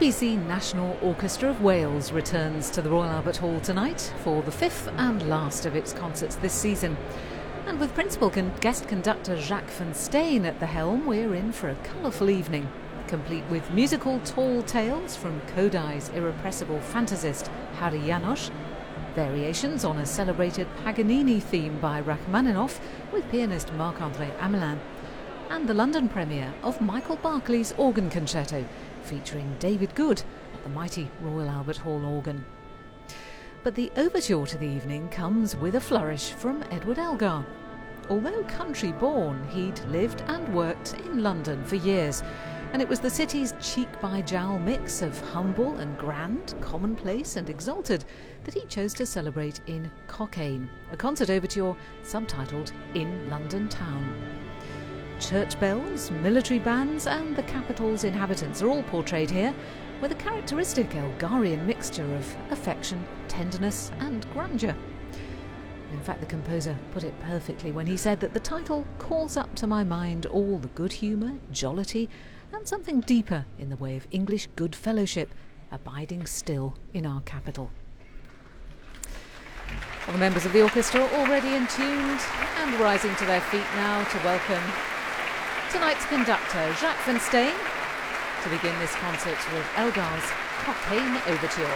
BBC National Orchestra of Wales returns to the Royal Albert Hall tonight for the fifth and last of its concerts this season. And with principal guest conductor Jacques van Steen at the helm, we're in for a colourful evening, complete with musical tall tales from Kodai's irrepressible fantasist Harry Janos, variations on a celebrated Paganini theme by Rachmaninoff with pianist Marc-André Amelin, and the London premiere of Michael Barclay's Organ Concerto, featuring David Good at the mighty Royal Albert Hall organ. But the overture to the evening comes with a flourish from Edward Elgar. Although country-born, he'd lived and worked in London for years, and it was the city's cheek-by-jowl mix of humble and grand, commonplace and exalted that he chose to celebrate in Cockaigne, a concert overture subtitled In London Town. Church bells, military bands and the capital's inhabitants are all portrayed here, with a characteristic Elgarian mixture of affection, tenderness and grandeur. In fact, the composer put it perfectly when he said that the title calls up to my mind all the good humour, jollity and something deeper in the way of English good fellowship abiding still in our capital. Well, the members of the orchestra are already entuned and rising to their feet now to welcome tonight's conductor Jacques van Steen to begin this concert with Elgar's Cockaigne Overture.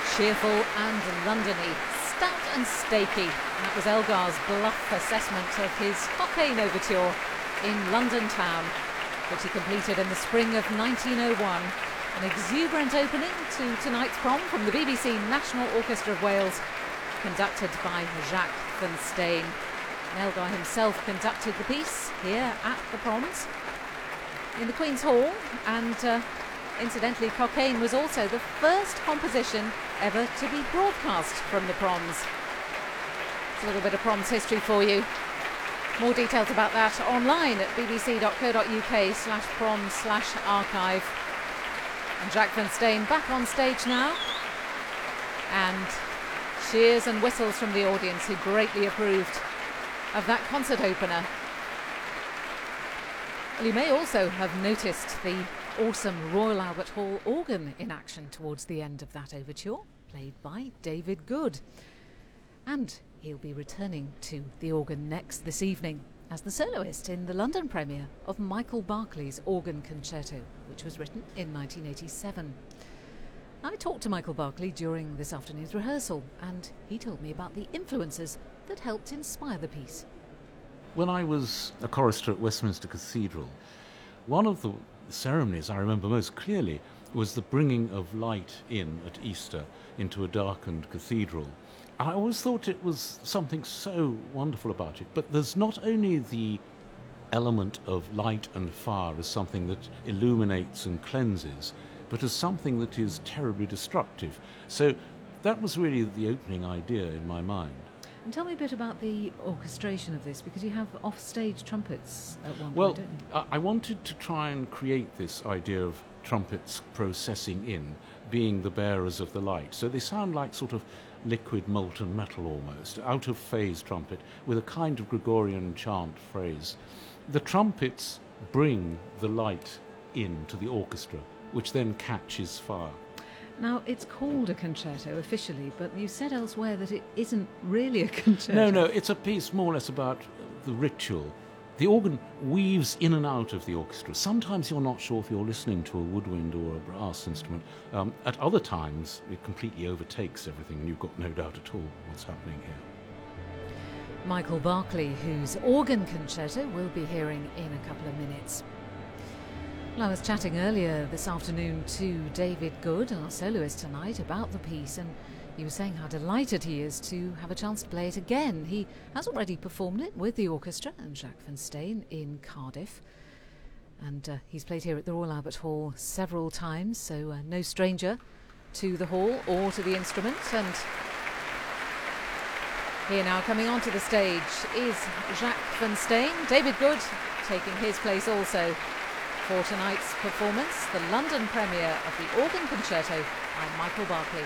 Cheerful and Londony, stout and stakey. That was Elgar's bluff assessment of his Cockaigne Overture in London town, which he completed in the spring of 1901. An exuberant opening to tonight's prom from the BBC National Orchestra of Wales, conducted by Jacques van Steen. Elgar himself conducted the piece here at the proms in the Queen's Hall, and incidentally, Cockaigne was also the first composition ever to be broadcast from the proms. It's a little bit of proms history for you. More details about that online at bbc.co.uk/proms/archive. And Jacques van Steen back on stage now, and cheers and whistles from the audience, who greatly approved of that concert opener. Well, you may also have noticed the awesome Royal Albert Hall organ in action towards the end of that overture, played by David Good. And he'll be returning to the organ next this evening as the soloist in the London premiere of Michael Barclay's Organ Concerto, which was written in 1987. I talked to Michael Barclay during this afternoon's rehearsal, and he told me about the influences that helped inspire the piece. When I was a chorister at Westminster Cathedral, one of the ceremonies I remember most clearly was the bringing of light in at Easter into a darkened cathedral. I always thought it was something so wonderful about it, but there's not only the element of light and fire as something that illuminates and cleanses, but as something that is terribly destructive. So that was really the opening idea in my mind. And tell me a bit about the orchestration of this, because you have off-stage trumpets at one point, don't you? I wanted to try and create this idea of trumpets processing in, being the bearers of the light. So they sound like sort of liquid molten metal almost, out-of-phase trumpet with a kind of Gregorian chant phrase. The trumpets bring the light into the orchestra, which then catches fire. Now, it's called a concerto officially, but you said elsewhere that it isn't really a concerto. No, it's a piece more or less about the ritual. The organ weaves in and out of the orchestra. Sometimes you're not sure if you're listening to a woodwind or a brass instrument. At other times, it completely overtakes everything, and you've got no doubt at all what's happening here. Michael Barclay, whose organ concerto we'll be hearing in a couple of minutes. Well, I was chatting earlier this afternoon to David Good, our soloist tonight, about the piece, and he was saying how delighted he is to have a chance to play it again. He has already performed it with the orchestra and Jacques van Steen in Cardiff, and he's played here at the Royal Albert Hall several times, so no stranger to the hall or to the instrument. And here now, coming onto the stage, is Jacques van Steen. David Good taking his place also for tonight's performance, the London premiere of the Organ Concerto by Michael Barclay.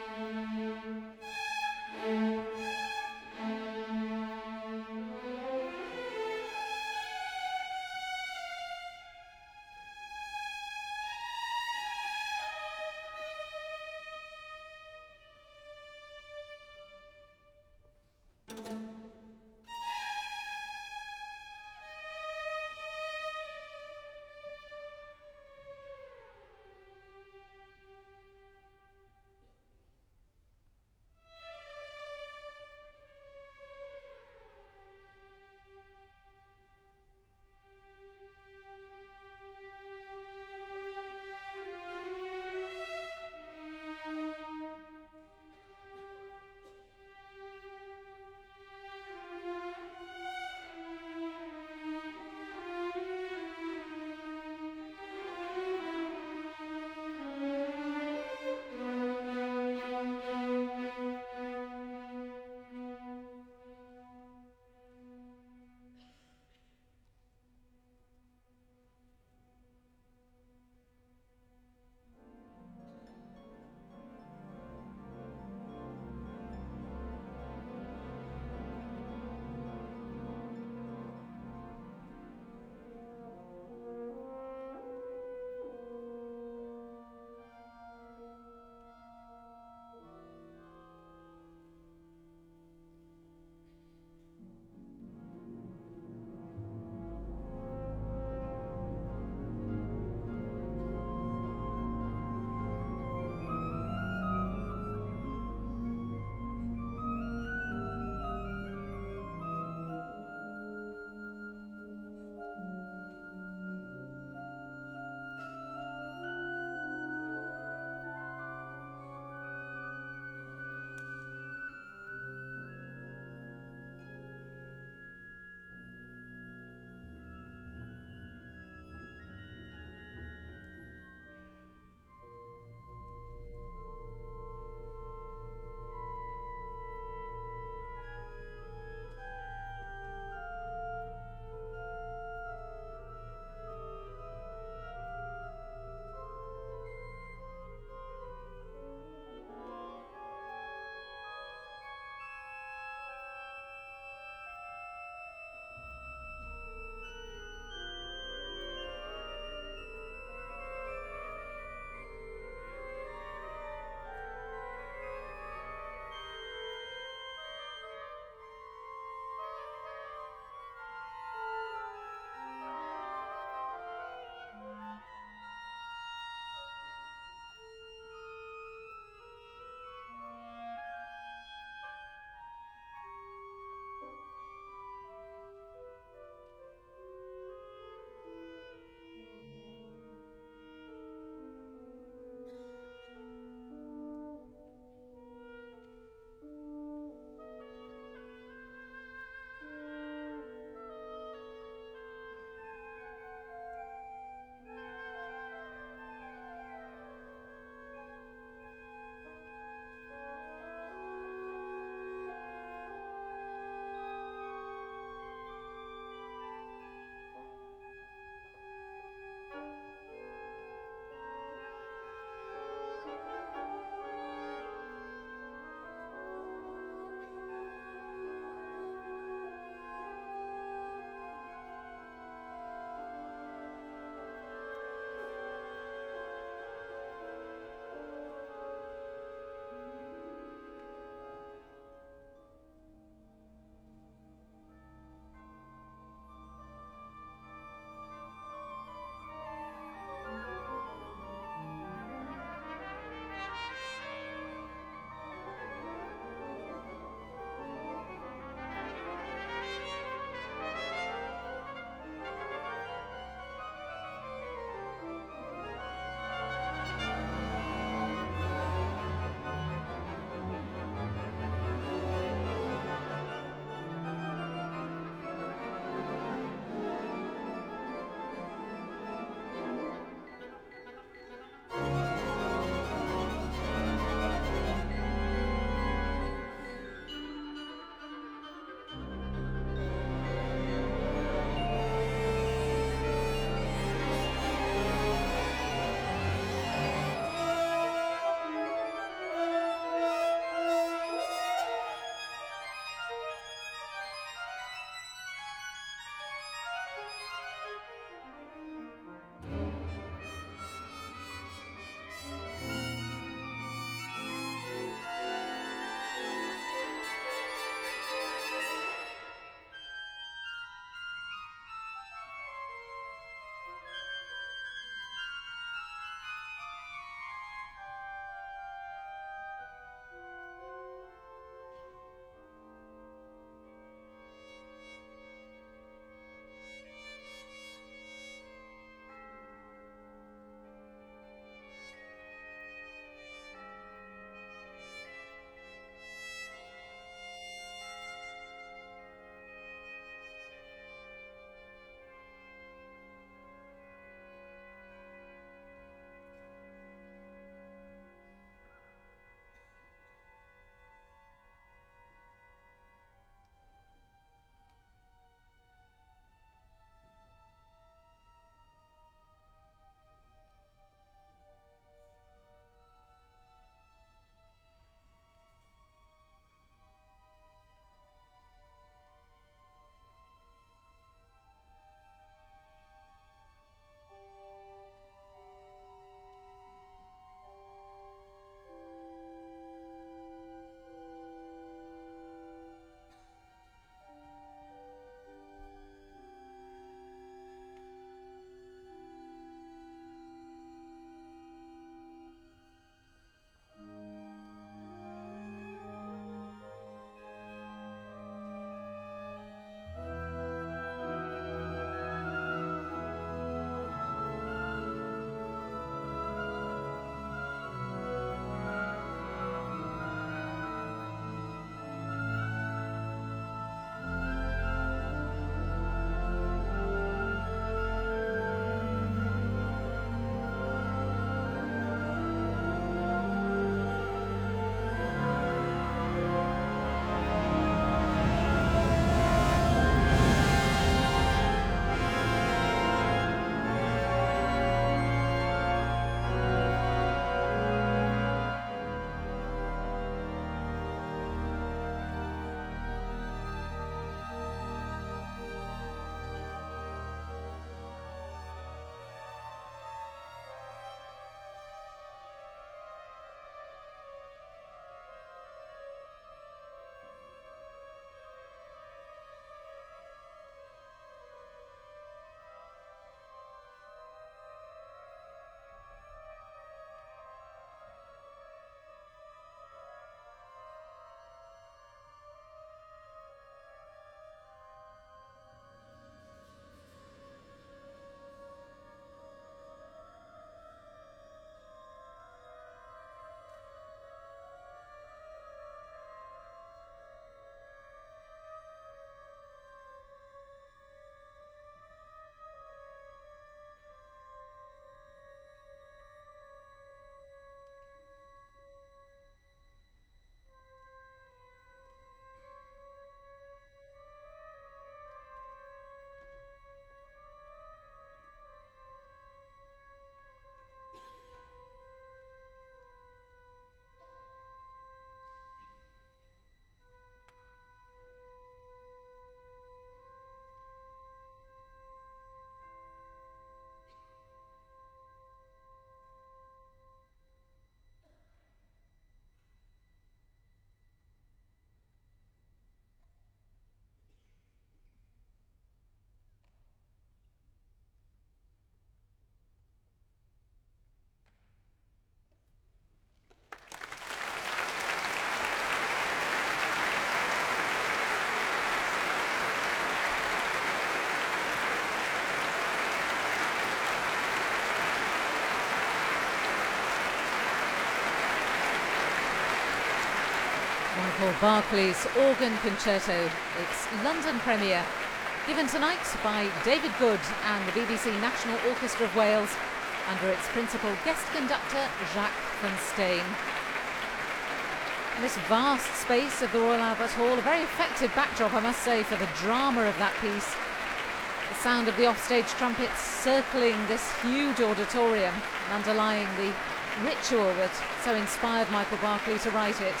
Michael Barclay's Organ Concerto, its London premiere, given tonight by David Good and the BBC National Orchestra of Wales under its principal guest conductor Jacques van Steen. And this vast space of the Royal Albert Hall, a very effective backdrop, I must say, for the drama of that piece. The sound of the offstage trumpets circling this huge auditorium and underlying the ritual that so inspired Michael Barclay to write it.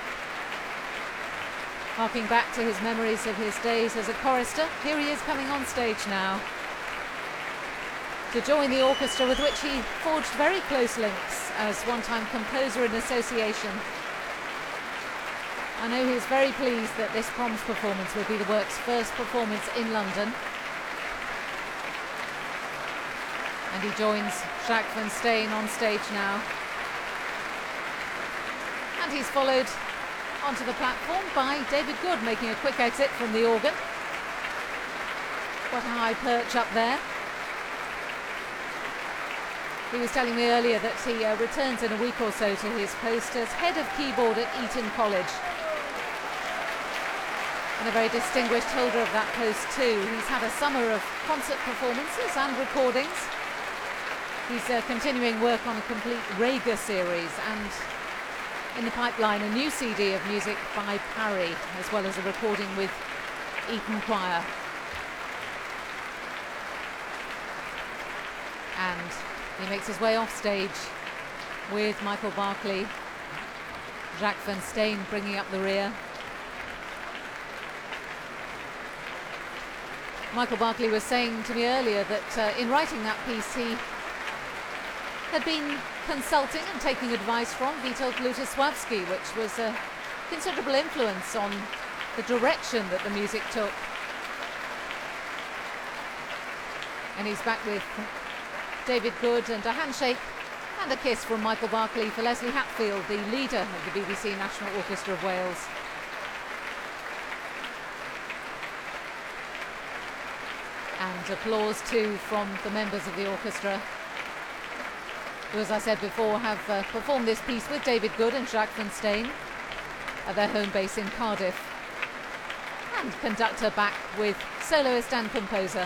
Harking back to his memories of his days as a chorister, here he is coming on stage now to join the orchestra with which he forged very close links as one-time composer in association. I know he is very pleased that this Proms performance will be the work's first performance in London. And he joins Jacques van Steen on stage now. And he's followed onto the platform by David Good, making a quick exit from the organ. What a high perch up there. He was telling me earlier that he returns in a week or so to his post as head of keyboard at Eton College. And a very distinguished holder of that post too. He's had a summer of concert performances and recordings. He's continuing work on a complete Raga series, and in the pipeline a new CD of music by Parry, as well as a recording with Eton Choir. And he makes his way off stage with Michael Barclay, Jacques van Steen bringing up the rear. Michael Barclay was saying to me earlier that in writing that piece he had been consulting and taking advice from Witold Lutosławski, which was a considerable influence on the direction that the music took. And he's back with David Good, and a handshake and a kiss from Michael Barclay for Leslie Hatfield, the leader of the BBC National Orchestra of Wales. And applause too from the members of the orchestra, who, as I said before, have performed this piece with David Good and Jacques van Steen at their home base in Cardiff. And conductor back with soloist and composer.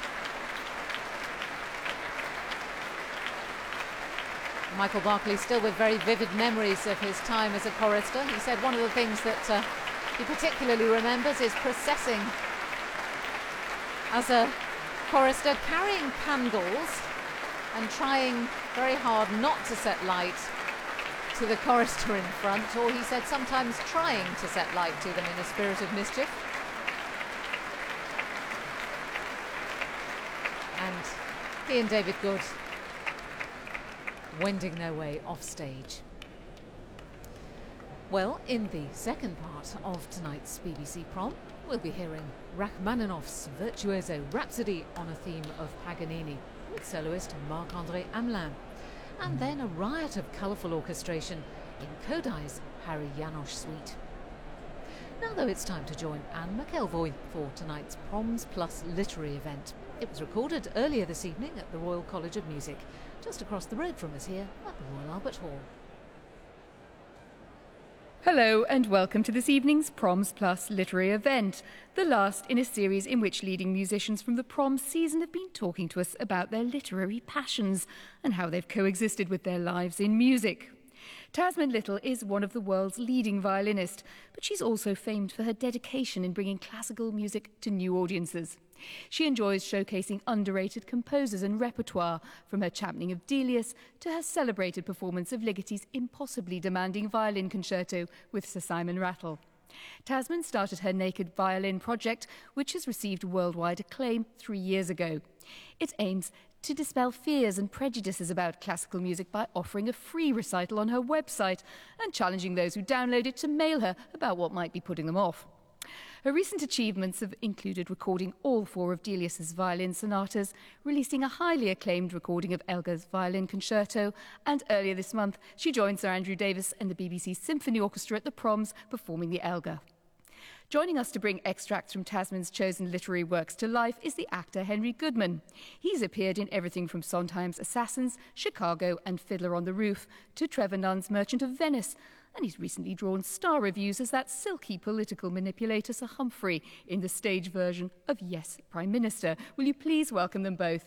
Michael Barclay still with very vivid memories of his time as a chorister. He said one of the things that he particularly remembers is processing as a chorister, carrying candles and trying very hard not to set light to the chorister in front, or he said sometimes trying to set light to them in a spirit of mischief. And he and David Good wending their way off stage. Well, in the second part of tonight's BBC Prom, we'll be hearing Rachmaninoff's virtuoso Rhapsody on a theme of Paganini with soloist Marc-André Hamelin, and then a riot of colourful orchestration in Kodai's Harry Janos suite. Now, though, it's time to join Anne McElvoy for tonight's Proms Plus literary event. It was recorded earlier this evening at the Royal College of Music, just across the road from us here at the Royal Albert Hall. Hello and welcome to this evening's Proms Plus literary event, the last in a series in which leading musicians from the Proms season have been talking to us about their literary passions and how they've coexisted with their lives in music. Tasmin Little is one of the world's leading violinists, but she's also famed for her dedication in bringing classical music to new audiences. She enjoys showcasing underrated composers and repertoire, from her championing of Delius to her celebrated performance of Ligoti's impossibly demanding violin concerto with Sir Simon Rattle. Tasmin started her Naked Violin project, which has received worldwide acclaim 3 years ago. It aims to dispel fears and prejudices about classical music by offering a free recital on her website and challenging those who download it to mail her about what might be putting them off. Her recent achievements have included recording all 4 of Delius's violin sonatas, releasing a highly acclaimed recording of Elgar's violin concerto, and earlier this month she joined Sir Andrew Davis and the BBC Symphony Orchestra at the Proms performing the Elgar. Joining us to bring extracts from Tasmin's chosen literary works to life is the actor Henry Goodman. He's appeared in everything from Sondheim's Assassins, Chicago and Fiddler on the Roof to Trevor Nunn's Merchant of Venice, and he's recently drawn star reviews as that silky political manipulator Sir Humphrey in the stage version of Yes, Prime Minister. Will you please welcome them both?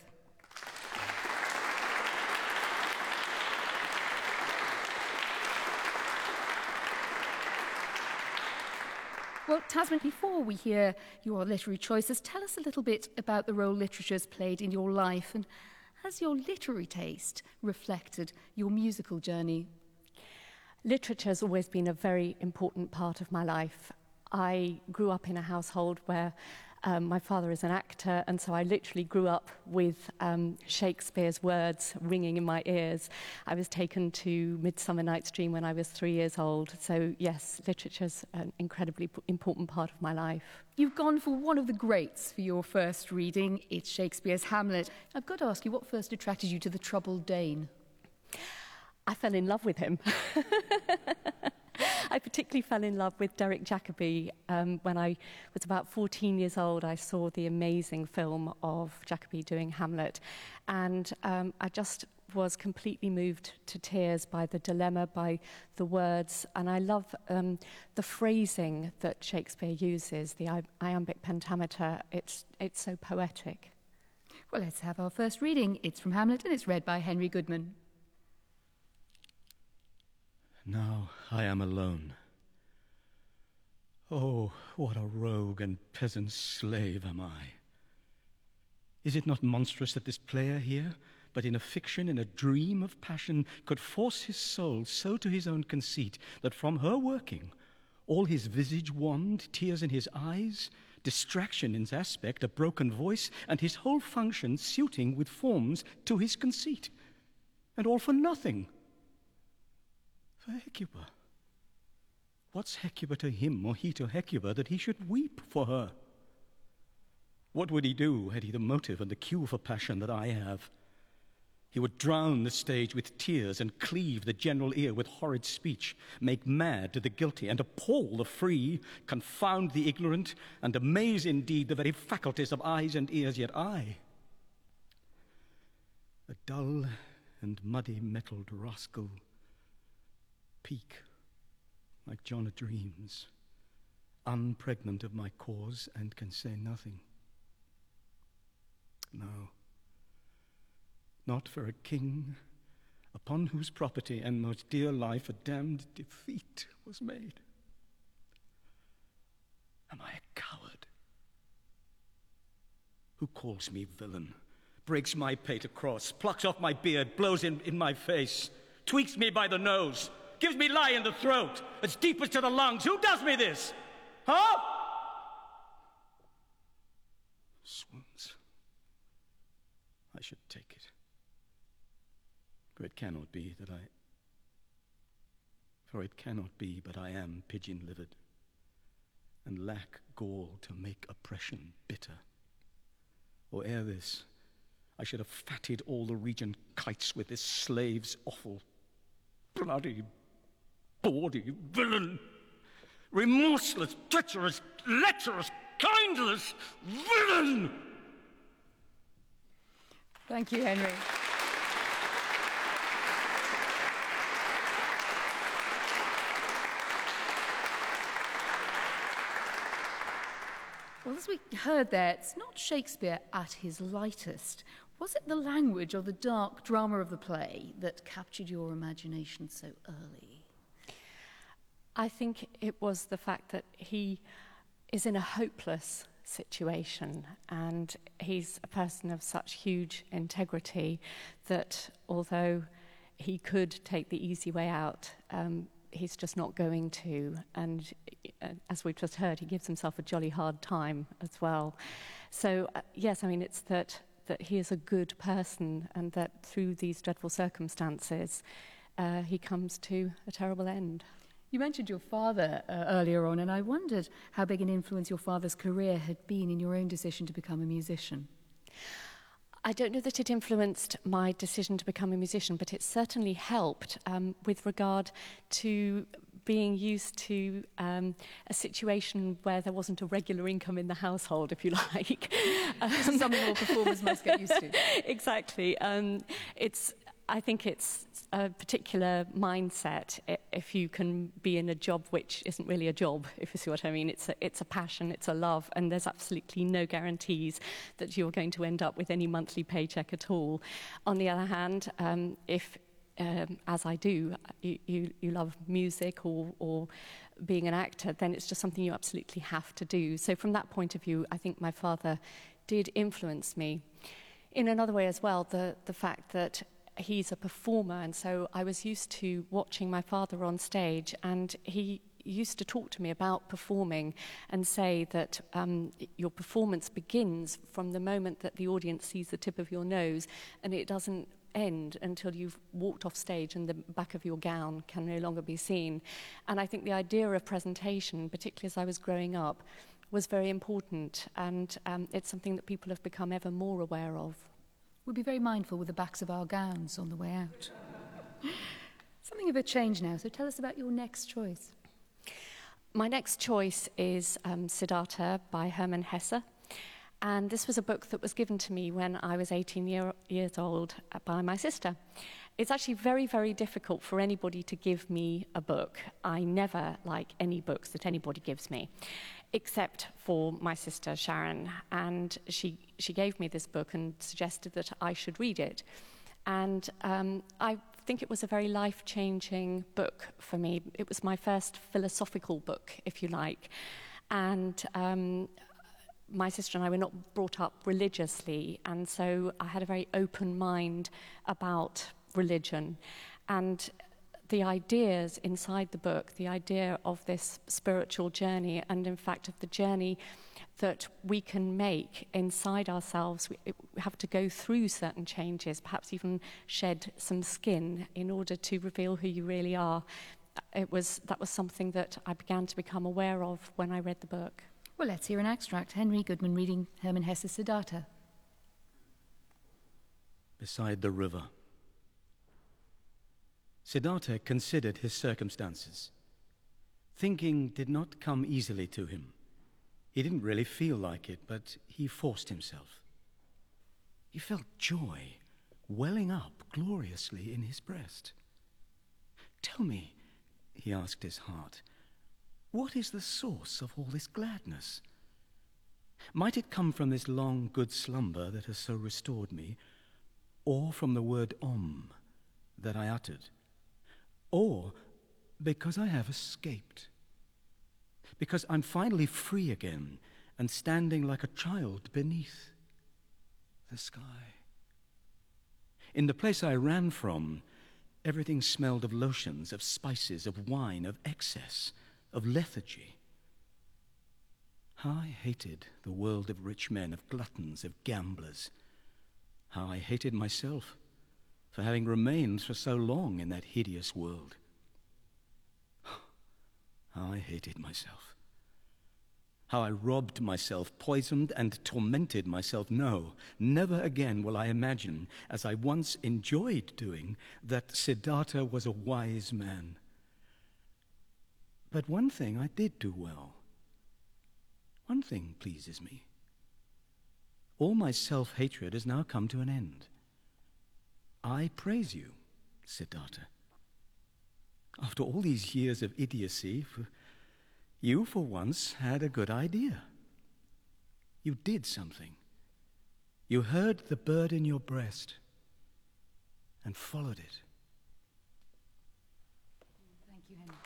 Well, Tasman, before we hear your literary choices, tell us a little bit about the role literature's played in your life, and has your literary taste reflected your musical journey? Literature has always been a very important part of my life. I grew up in a household where my father is an actor, and so I literally grew up with Shakespeare's words ringing in my ears. I was taken to Midsummer Night's Dream when I was 3 years old. So yes, literature's an incredibly important part of my life. You've gone for one of the greats for your first reading. It's Shakespeare's Hamlet. I've got to ask you, what first attracted you to the troubled Dane? I fell in love with him. I particularly fell in love with Derek Jacobi. When I was about 14 years old, I saw the amazing film of Jacobi doing Hamlet. And I just was completely moved to tears by the dilemma, by the words. And I love the phrasing that Shakespeare uses, the iambic pentameter. It's so poetic. Well, let's have our first reading. It's from Hamlet and it's read by Henry Goodman. Now I am alone. Oh, what a rogue and peasant slave am I. Is it not monstrous that this player here, but in a fiction, in a dream of passion, could force his soul so to his own conceit that from her working, all his visage wanned, tears in his eyes, distraction in his aspect, a broken voice, and his whole function suiting with forms to his conceit, and all for nothing? For Hecuba. What's Hecuba to him, or he to Hecuba, that he should weep for her? What would he do had he the motive and the cue for passion that I have? He would drown the stage with tears and cleave the general ear with horrid speech, make mad the guilty and appall the free, confound the ignorant, and amaze indeed the very faculties of eyes and ears. Yet I, a dull and muddy-mettled rascal, peak, like John a dreams, unpregnant of my cause, and can say nothing. No, not for a king upon whose property and most dear life a damned defeat was made. Am I a coward? Who calls me villain, breaks my pate across, plucks off my beard, blows in my face, tweaks me by the nose, gives me lie in the throat, as deep as to the lungs? Who does me this? Huh? Swoons. I should take it. For it cannot be but I am pigeon-livered, and lack gall to make oppression bitter. Or ere this, I should have fatted all the region kites with this slave's offal. Bloody, bawdy villain! Remorseless, treacherous, lecherous, kindless villain! Thank you, Henry. Well, as we heard there, it's not Shakespeare at his lightest. Was it the language or the dark drama of the play that captured your imagination so early? I think it was the fact that he is in a hopeless situation, and he's a person of such huge integrity that although he could take the easy way out, he's just not going to. And as we've just heard, he gives himself a jolly hard time as well. So, yes, I mean, it's that he is a good person, and that through these dreadful circumstances, he comes to a terrible end. You mentioned your father earlier on, and I wondered how big an influence your father's career had been in your own decision to become a musician. I don't know that it influenced my decision to become a musician, but it certainly helped with regard to being used to a situation where there wasn't a regular income in the household, if you like. This is something all performers must get used to. Exactly. I think it's a particular mindset if you can be in a job which isn't really a job, if you see what I mean. It's a passion, it's a love, and there's absolutely no guarantees that you're going to end up with any monthly paycheck at all. On the other hand, if as I do, you love music or being an actor, then it's just something you absolutely have to do. So from that point of view, I think my father did influence me. In another way as well, the fact that he's a performer, and so I was used to watching my father on stage, and he used to talk to me about performing and say that your performance begins from the moment that the audience sees the tip of your nose, and it doesn't end until you've walked off stage and the back of your gown can no longer be seen. And I think the idea of presentation, particularly as I was growing up, was very important, and it's something that people have become ever more aware of. We'll be very mindful with the backs of our gowns on the way out. Something of a change now, so tell us about your next choice. My next choice is Siddhartha by Hermann Hesse. And this was a book that was given to me when I was 18 years old by my sister. It's actually very, very difficult for anybody to give me a book. I never like any books that anybody gives me, except for my sister Sharon. And she gave me this book and suggested that I should read it. And I think it was a very life-changing book for me. It was my first philosophical book, if you like. And my sister and I were not brought up religiously, and so I had a very open mind about religion. And the ideas inside the book, the idea of this spiritual journey, and in fact of the journey that we can make inside ourselves, we have to go through certain changes, perhaps even shed some skin in order to reveal who you really are. That was something that I began to become aware of when I read the book. Well, let's hear an extract. Henry Goodman reading Hermann Hesse's Siddhartha. Beside the river. Siddhartha considered his circumstances. Thinking did not come easily to him. He didn't really feel like it, but he forced himself. He felt joy welling up gloriously in his breast. Tell me, he asked his heart, what is the source of all this gladness? Might it come from this long, good slumber that has so restored me, or from the word Om that I uttered, or because I have escaped, because I'm finally free again and standing like a child beneath the sky? In the place I ran from, everything smelled of lotions, of spices, of wine, of excess, of lethargy. How I hated the world of rich men, of gluttons, of gamblers. How I hated myself for having remained for so long in that hideous world. How I hated myself. How I robbed myself, poisoned and tormented myself. No, never again will I imagine, as I once enjoyed doing, that Siddhartha was a wise man. But one thing I did do well. One thing pleases me. All my self-hatred has now come to an end. I praise you, Siddhartha. After all these years of idiocy, you for once had a good idea. You did something. You heard the bird in your breast and followed it. Thank you, Henry.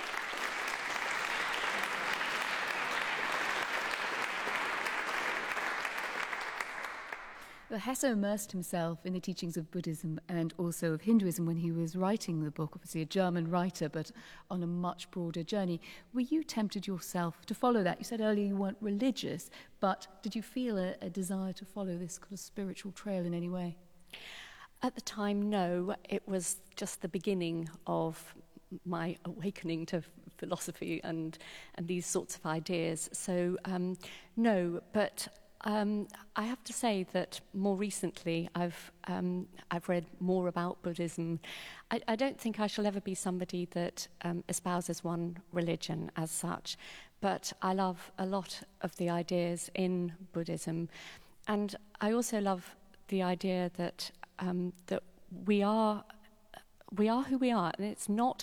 Well, Hesse immersed himself in the teachings of Buddhism and also of Hinduism when he was writing the book, obviously a German writer, but on a much broader journey. Were you tempted yourself to follow that? You said earlier you weren't religious, but did you feel a desire to follow this kind of spiritual trail in any way? At the time, no. It was just the beginning of my awakening to philosophy and these sorts of ideas. So, no, but I have to say that more recently I've read more about Buddhism. I don't think I shall ever be somebody that espouses one religion as such, but I love a lot of the ideas in Buddhism, and I also love the idea that that we are who we are, and it's not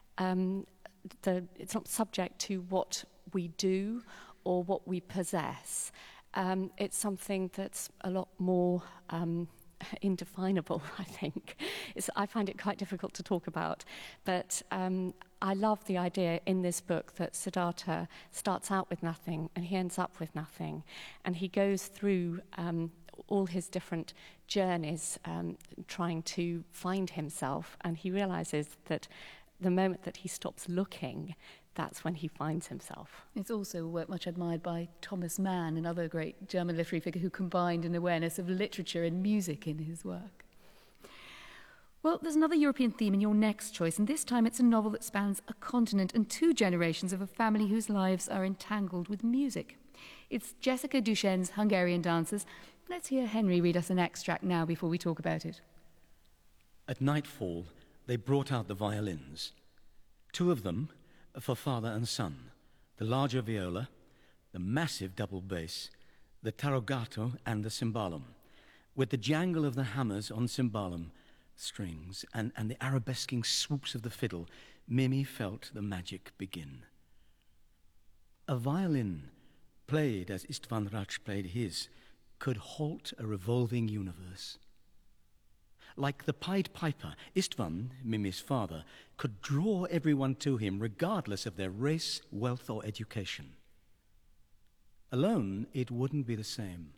subject to what we do or what we possess. It's something that's a lot more indefinable, I think. I find it quite difficult to talk about, but I love the idea in this book that Siddhartha starts out with nothing and he ends up with nothing, and he goes through all his different journeys trying to find himself, and he realizes that the moment that he stops looking, that's when he finds himself. It's also a work much admired by Thomas Mann, another great German literary figure who combined an awareness of literature and music in his work. Well, there's another European theme in your next choice, and this time it's a novel that spans a continent and 2 generations of a family whose lives are entangled with music. It's Jessica Duchenne's Hungarian Dancers. Let's hear Henry read us an extract now before we talk about it. At nightfall, they brought out the violins. 2 of them for father and son, the larger viola, the massive double bass, the tarogato and the cimbalum, with the jangle of the hammers on cimbalum strings and the arabesquing swoops of the fiddle. Mimi felt the magic begin. A violin, played as Istvan Rach played his, could halt a revolving universe. Like the Pied Piper, Istvan, Mimi's father, could draw everyone to him regardless of their race, wealth, or education. Alone, it wouldn't be the same.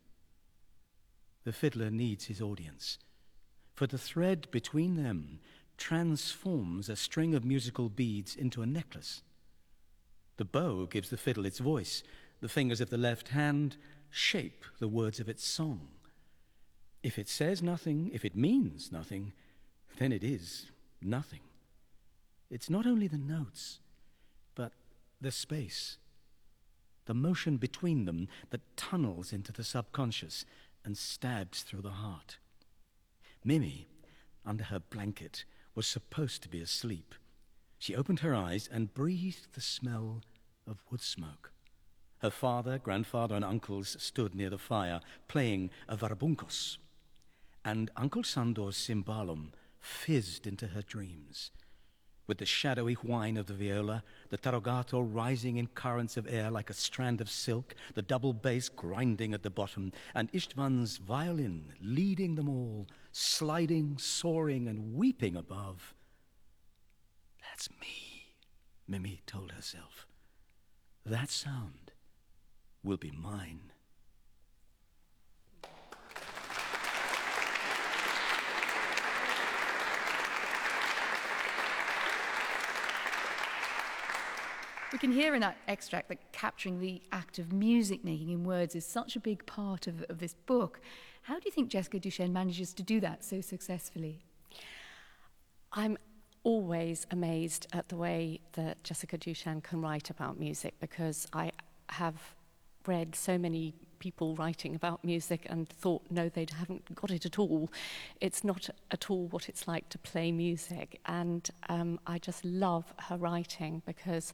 The fiddler needs his audience, for the thread between them transforms a string of musical beads into a necklace. The bow gives the fiddle its voice. The fingers of the left hand shape the words of its song. If it says nothing, if it means nothing, then it is nothing. It's not only the notes, but the space, the motion between them that tunnels into the subconscious and stabs through the heart. Mimi, under her blanket, was supposed to be asleep. She opened her eyes and breathed the smell of wood smoke. Her father, grandfather, and uncles stood near the fire, playing a varabunkos. And Uncle Sandor's cimbalum fizzed into her dreams. With the shadowy whine of the viola, the tarogato rising in currents of air like a strand of silk, the double bass grinding at the bottom, and Istvan's violin leading them all, sliding, soaring, and weeping above. That's me, Mimi told herself. That sound will be mine. We can hear in that extract that capturing the act of music making in words is such a big part of this book. How do you think Jessica Duchenne manages to do that so successfully? I'm always amazed at the way that Jessica Duchenne can write about music, because I have read so many people writing about music and thought, no, they haven't got it at all. It's not at all what it's like to play music. And I just love her writing, because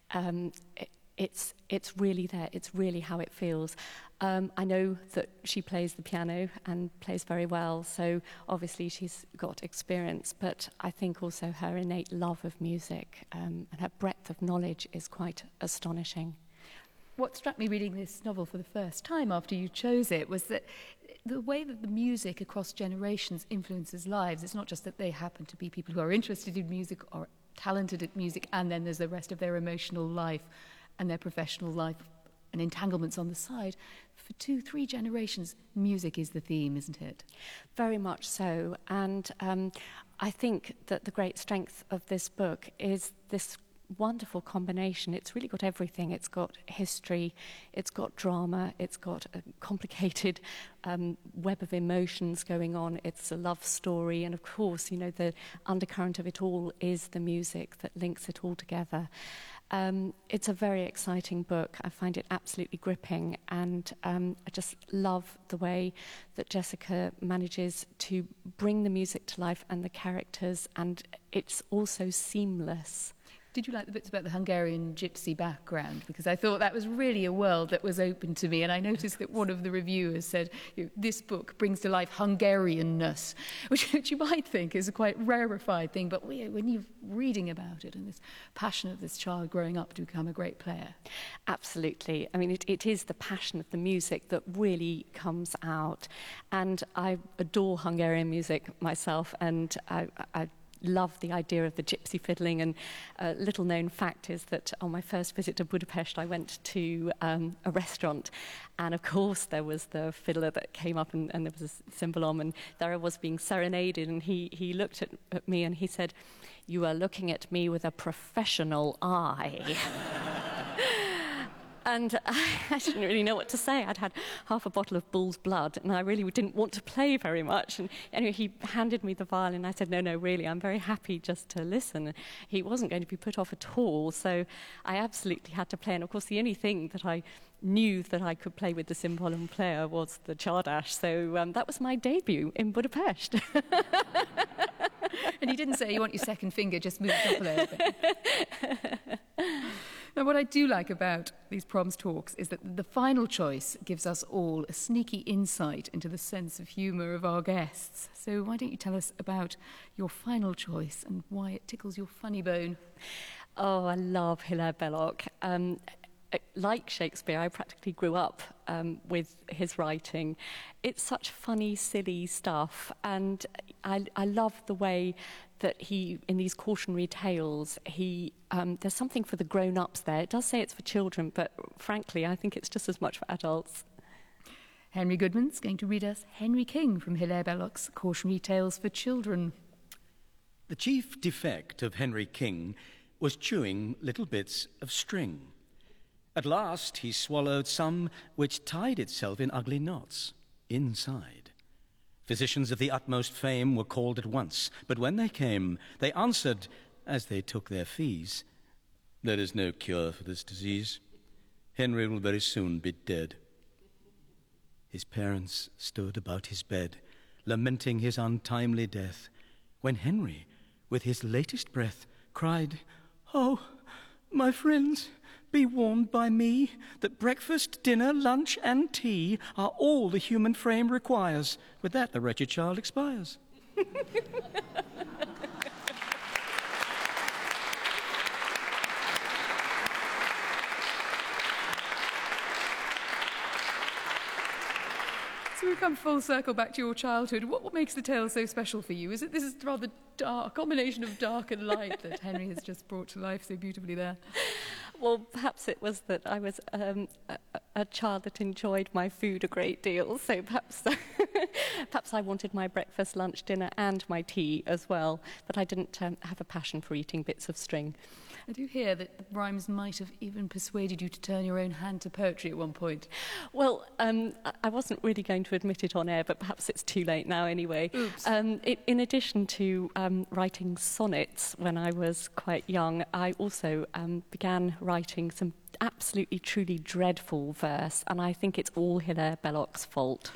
it's really there. It's really how it feels. I know that she plays the piano and plays very well, so obviously she's got experience, but I think also her innate love of music and her breadth of knowledge is quite astonishing. What struck me reading this novel for the first time after you chose it was that the way that the music across generations influences lives, it's not just that they happen to be people who are interested in music or talented at music, and then there's the rest of their emotional life and their professional life and entanglements on the side. For 2-3 generations, music is the theme, isn't it? Very much so. And I think that the great strength of this book is this wonderful combination. It's really got everything. It's got history, it's got drama, it's got a complicated web of emotions going on. It's a love story, and of course, you know, the undercurrent of it all is the music that links it all together. It's a very exciting book. I find it absolutely gripping, and I just love the way that Jessica manages to bring the music to life and the characters, and it's also seamless. Did you like the bits about the Hungarian gypsy background? Because I thought that was really a world that was open to me, and I noticed that one of the reviewers said, this book brings to life Hungarianness, which you might think is a quite rarefied thing, but when you're reading about it and this passion of this child growing up to become a great player. Absolutely. I mean, it is the passion of the music that really comes out, and I adore Hungarian music myself, and I love the idea of the gypsy fiddling. And a little known fact is that on my first visit to Budapest, I went to a restaurant, and of course there was the fiddler that came up, and there was a cymbalom, and there I was being serenaded, and he looked at me and he said, "You are looking at me with a professional eye." And I didn't really know what to say. I'd had half a bottle of bull's blood, and I really didn't want to play very much. And anyway, he handed me the violin. I said, no, really, I'm very happy just to listen. He wasn't going to be put off at all, so I absolutely had to play. And of course, the only thing that I knew that I could play with the cymbalom player was the Csárdás. So that was my debut in Budapest. And you didn't say you want your second finger, just move it up a little bit. Now, what I do like about these proms talks is that the final choice gives us all a sneaky insight into the sense of humour of our guests. So why don't you tell us about your final choice and why it tickles your funny bone? Oh, I love Hilaire Belloc. Like Shakespeare, I practically grew up with his writing. It's such funny, silly stuff, and I love the way that he, in these cautionary tales, there's something for the grown-ups there. It does say it's for children, but frankly, I think it's just as much for adults. Henry Goodman's going to read us Henry King from Hilaire Belloc's Cautionary Tales for Children. The chief defect of Henry King was chewing little bits of string. At last he swallowed some which tied itself in ugly knots inside. Physicians of the utmost fame were called at once, but when they came, they answered, as they took their fees, "There is no cure for this disease. Henry will very soon be dead." His parents stood about his bed, lamenting his untimely death, when Henry, with his latest breath, cried, "Oh, my friends, be warned by me that breakfast, dinner, lunch, and tea are all the human frame requires. With that, the wretched child expires." So we come full circle back to your childhood. What makes the tale so special for you? Is it this is rather dark, combination of dark and light that Henry has just brought to life so beautifully there? Well, perhaps it was that I was a child that enjoyed my food a great deal, so perhaps perhaps I wanted my breakfast, lunch, dinner and my tea as well, but I didn't have a passion for eating bits of string. I do hear that the rhymes might have even persuaded you to turn your own hand to poetry at one point. Well, I wasn't really going to admit it on air, but perhaps it's too late now anyway. Oops. In addition to writing sonnets when I was quite young, I also began writing some absolutely, truly dreadful verse, and I think it's all Hilaire Belloc's fault.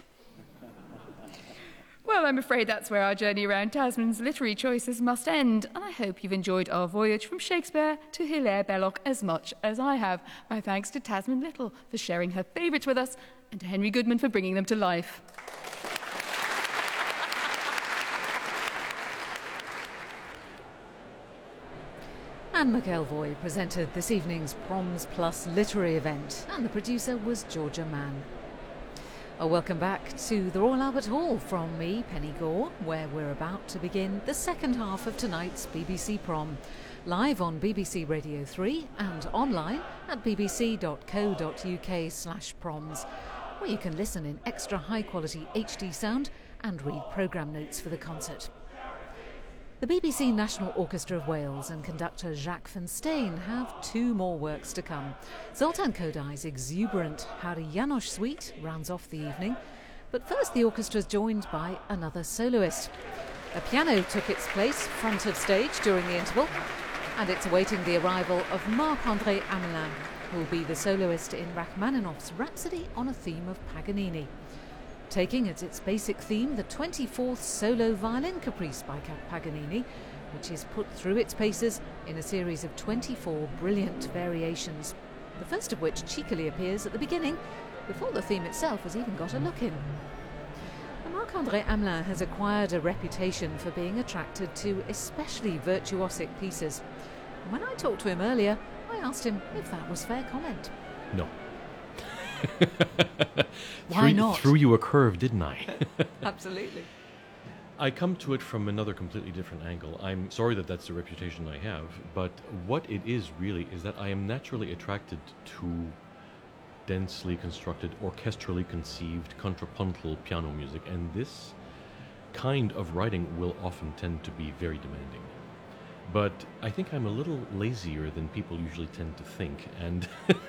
Well, I'm afraid that's where our journey around Tasman's literary choices must end, and I hope you've enjoyed our voyage from Shakespeare to Hilaire Belloc as much as I have. My thanks to Tasman Little for sharing her favourites with us, and to Henry Goodman for bringing them to life. Anne McElvoy presented this evening's Proms Plus literary event, and the producer was Georgia Mann. Welcome back to the Royal Albert Hall from me, Penny Gore, where we're about to begin the second half of tonight's BBC Prom, live on BBC Radio 3 and online at bbc.co.uk/proms, where you can listen in extra high-quality HD sound and read programme notes for the concert. The BBC National Orchestra of Wales and conductor Jacques van Steen have two more works to come. Zoltan Kodai's exuberant Harry Janos suite rounds off the evening, but first the orchestra's joined by another soloist. A piano took its place front of stage during the interval, and it's awaiting the arrival of Marc-André Hamelin, who will be the soloist in Rachmaninoff's Rhapsody on a theme of Paganini. Taking as its basic theme the 24th solo violin caprice by Paganini, which is put through its paces in a series of 24 brilliant variations, the first of which cheekily appears at the beginning, before the theme itself has even got a look in. Marc-André Hamelin has acquired a reputation for being attracted to especially virtuosic pieces. And when I talked to him earlier, I asked him if that was fair comment. No. Why not? Threw you a curve, didn't I? Absolutely. I come to it from another completely different angle. I'm sorry that that's the reputation I have, but what it is really is that I am naturally attracted to densely constructed, orchestrally conceived, contrapuntal piano music, and this kind of writing will often tend to be very demanding. But I think I'm a little lazier than people usually tend to think, and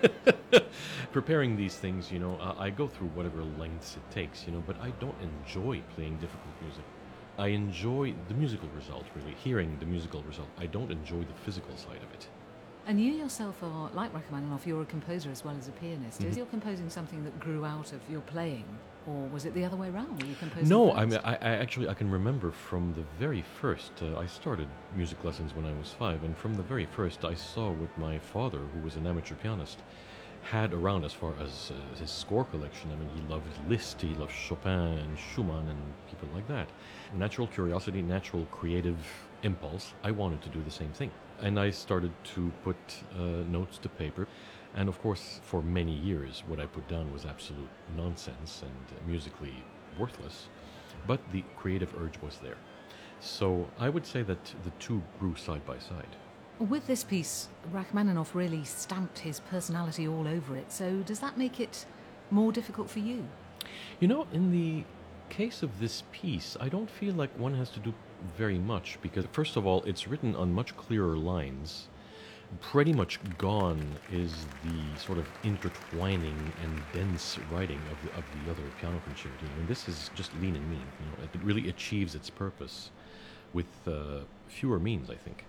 preparing these things, I go through whatever lengths it takes, but I don't enjoy playing difficult music. I enjoy the musical result, really, hearing the musical result. I don't enjoy the physical side of it. And you yourself are, like Rachmaninoff, you're a composer as well as a pianist. Mm-hmm. Is your composing something that grew out of your playing, or was it the other way around? Were you composing No, first? I can remember from the very first, I started music lessons when I was 5, and from the very first I saw what my father, who was an amateur pianist, had around as far as his score collection. I mean, he loved Liszt, he loved Chopin and Schumann and people like that. Natural curiosity, natural creative impulse, I wanted to do the same thing. And I started to put notes to paper. And of course, for many years, what I put down was absolute nonsense and musically worthless. But the creative urge was there. So I would say that the two grew side by side. With this piece, Rachmaninoff really stamped his personality all over it. So does that make it more difficult for you? In the case of this piece, I don't feel like one has to do very much because, first of all, it's written on much clearer lines. Pretty much gone is the sort of intertwining and dense writing of the other piano concerti. And this is just lean and mean. It really achieves its purpose with fewer means, I think.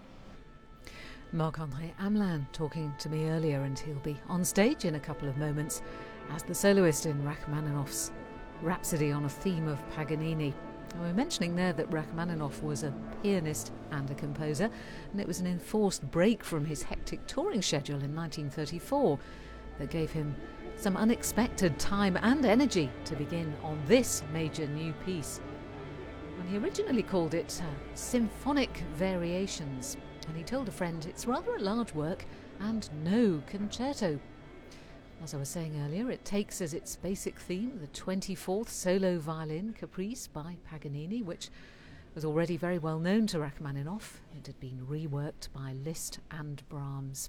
Marc-André Hamelin talking to me earlier, and he'll be on stage in a couple of moments as the soloist in Rachmaninoff's Rhapsody on a Theme of Paganini. We were mentioning there that Rachmaninoff was a pianist and a composer, and it was an enforced break from his hectic touring schedule in 1934 that gave him some unexpected time and energy to begin on this major new piece. And he originally called it Symphonic Variations, and he told a friend it's rather a large work and no concerto. As I was saying earlier, it takes as its basic theme the 24th solo violin caprice by Paganini, which was already very well known to Rachmaninoff. It had been reworked by Liszt and Brahms.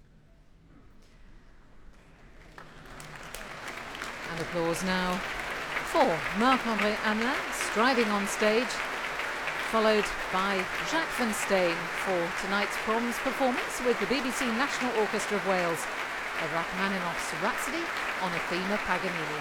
And applause now for Marc-André Hamelin striding on stage, followed by Jacques van Steen for tonight's Proms performance with the BBC National Orchestra of Wales of Rachmaninoff's Rhapsody on a Theme of Paganini.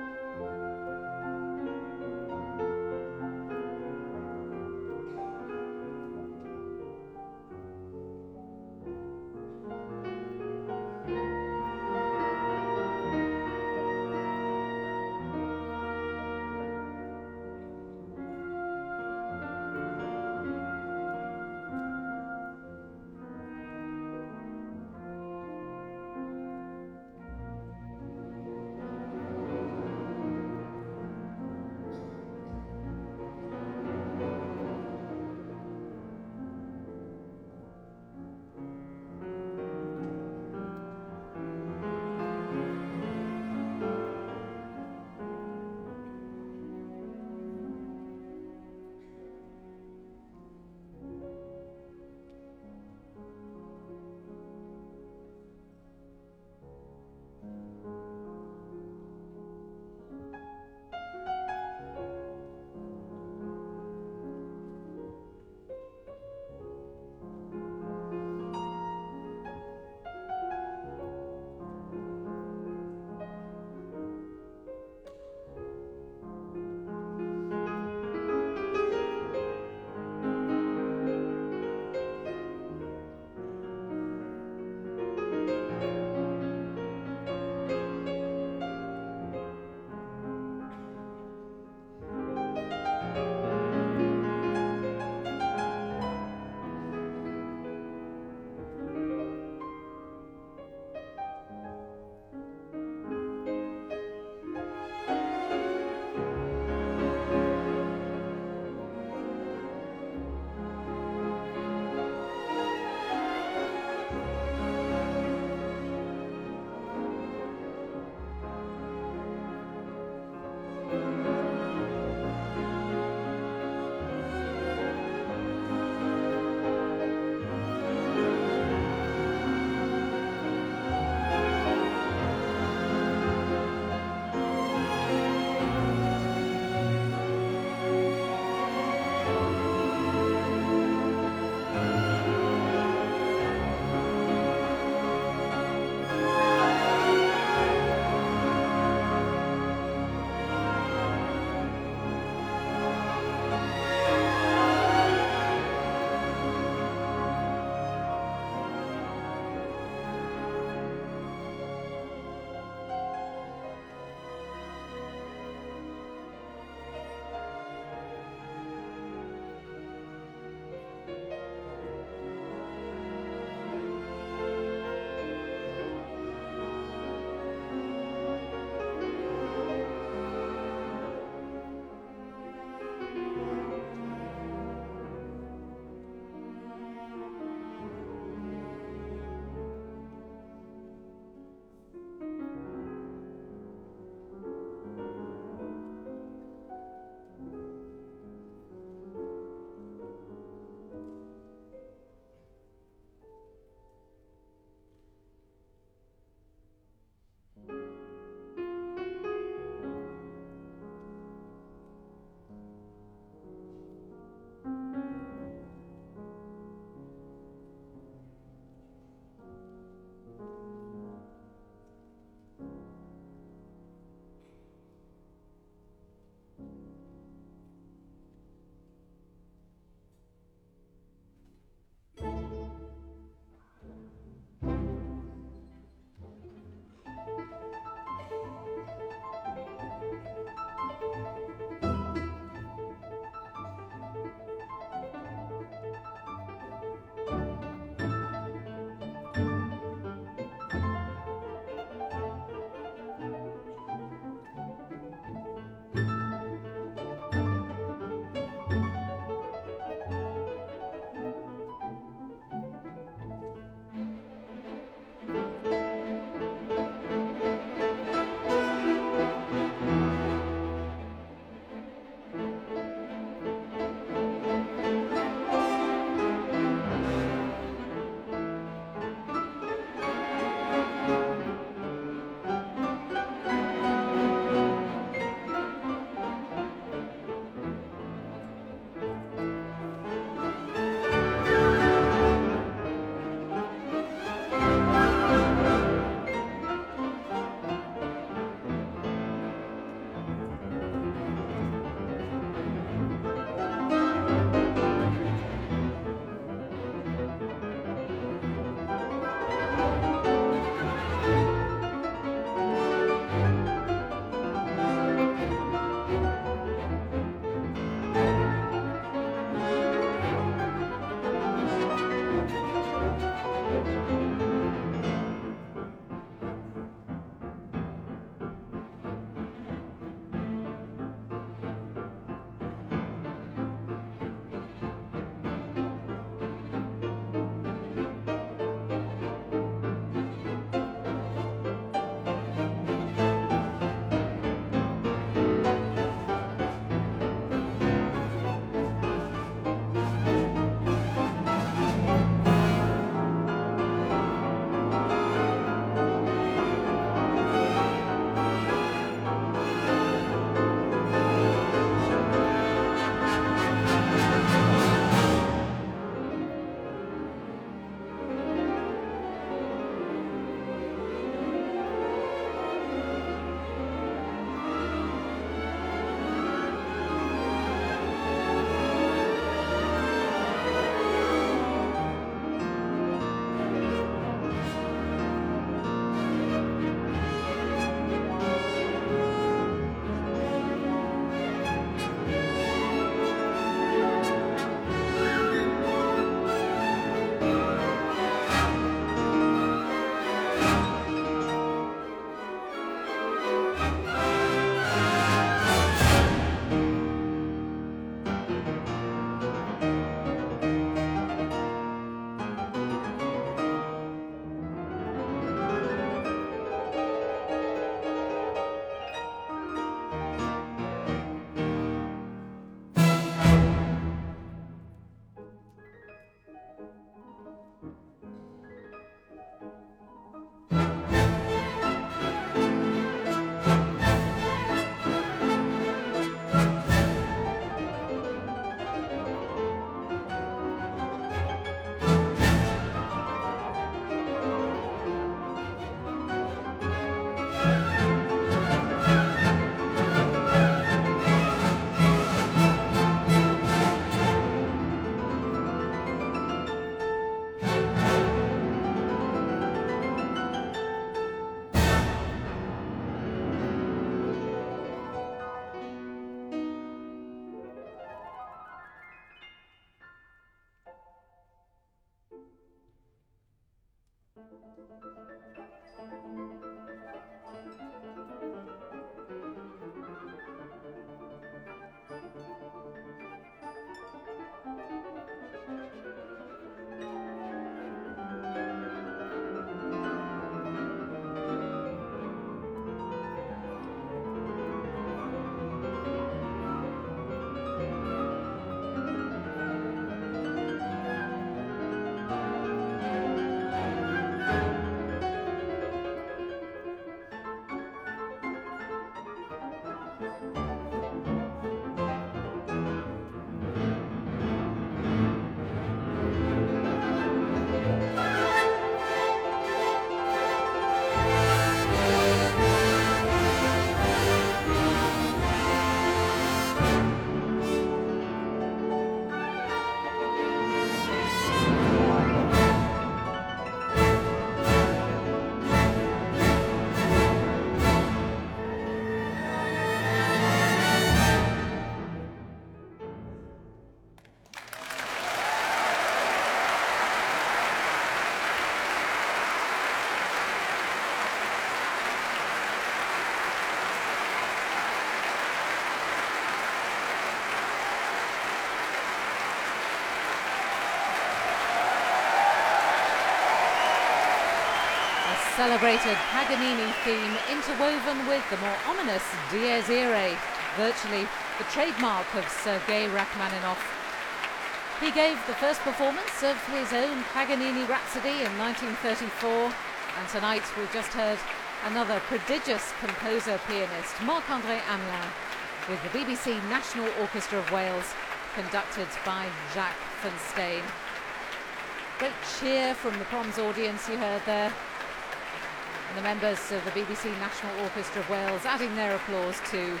celebrated Paganini theme interwoven with the more ominous Dies Irae, virtually the trademark of Sergei Rachmaninoff. He gave the first performance of his own Paganini Rhapsody in 1934, and tonight we've just heard another prodigious composer-pianist, Marc-André Hamelin, with the BBC National Orchestra of Wales, conducted by Jacques van Steen. Great cheer from the Proms audience you heard there, and the members of the BBC National Orchestra of Wales adding their applause too,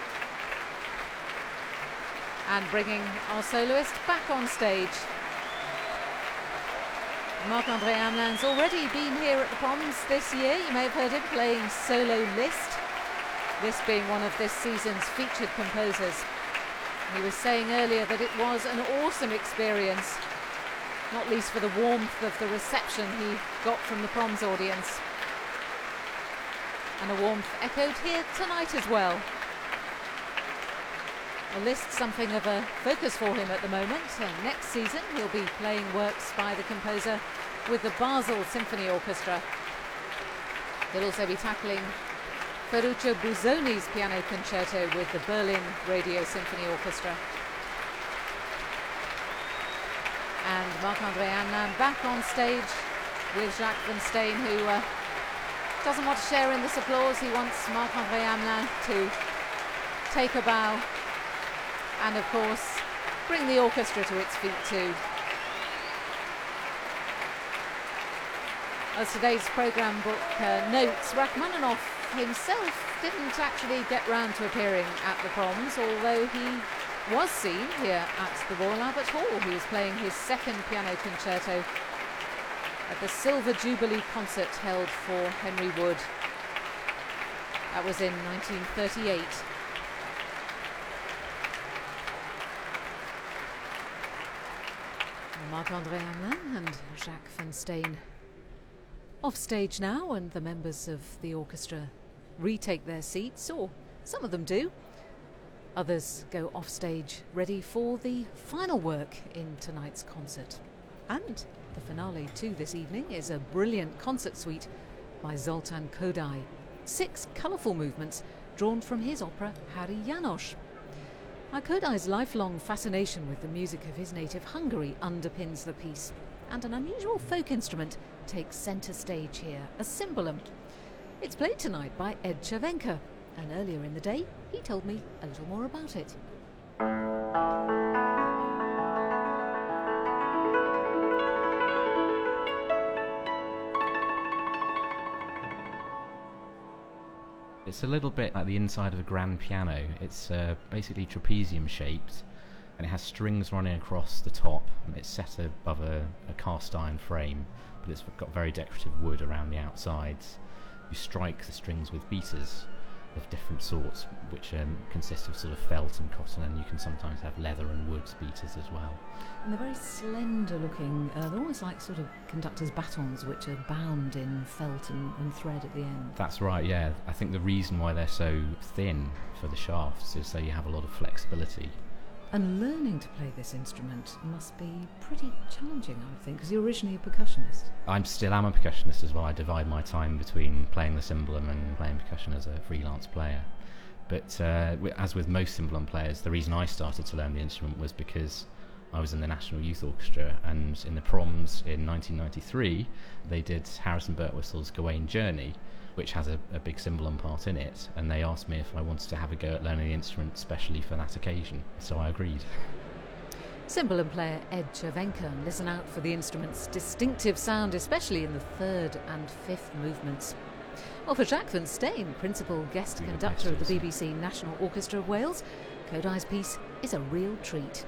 and bringing our soloist back on stage. Marc-André Hamelin's already been here at the Proms this year. You may have heard him playing solo Liszt, this being one of this season's featured composers. He was saying earlier that it was an awesome experience, not least for the warmth of the reception he got from the Proms audience. And a warmth echoed here tonight as well. A Liszt something of a focus for him at the moment. Next season he'll be playing works by the composer with the Basel Symphony Orchestra. He'll also be tackling Ferruccio Busoni's piano concerto with the Berlin Radio Symphony Orchestra. And Marc-André Hamelin back on stage with Jacques van Steen, who doesn't want to share in this applause. He wants Marc-André Hamelin to take a bow and, of course, bring the orchestra to its feet too. As today's programme book notes, Rachmaninoff himself didn't actually get round to appearing at the Proms, although he was seen here at the Royal Albert Hall. He was playing his second piano concerto at the Silver Jubilee concert held for Henry Wood. That was in 1938. Marc-André Hamelin and Jacques van Steen off stage now, and the members of the orchestra retake their seats, or some of them do. Others go off stage ready for the final work in tonight's concert. And the finale too this evening is a brilliant concert suite by Zoltán Kodály. 6 colourful movements drawn from his opera Háry János. Now, Kodály's lifelong fascination with the music of his native Hungary underpins the piece, and an unusual folk instrument takes centre stage here, a cymbalum. It's played tonight by Ed Cervenka, and earlier in the day he told me a little more about it. It's a little bit like the inside of a grand piano. It's basically trapezium shaped, and it has strings running across the top, and it's set above a cast iron frame, but it's got very decorative wood around the outsides. You strike the strings with beaters of different sorts, which consist of sort of felt and cotton, and you can sometimes have leather and wood beaters as well. And they're very slender looking. They're almost like sort of conductors' batons, which are bound in felt and thread at the end. That's right, yeah. I think the reason why they're so thin for the shafts is so you have a lot of flexibility. And learning to play this instrument must be pretty challenging, I would think, because you're originally a percussionist. I still am a percussionist as well. I divide my time between playing the cymbalum and playing percussion as a freelance player. But as with most cymbalum players, the reason I started to learn the instrument was because I was in the National Youth Orchestra, and in the Proms in 1993 they did Harrison Birtwistle's Gawain Journey, which has a big cymbalum part in it, and they asked me if I wanted to have a go at learning the instrument specially for that occasion, so I agreed. Cymbalum player Ed Cervenka, and listen out for the instrument's distinctive sound, especially in the 3rd and 5th movements. Well, for Jacques van Steen, principal guest conductor of the BBC National Orchestra of Wales, Kodály's piece is a real treat.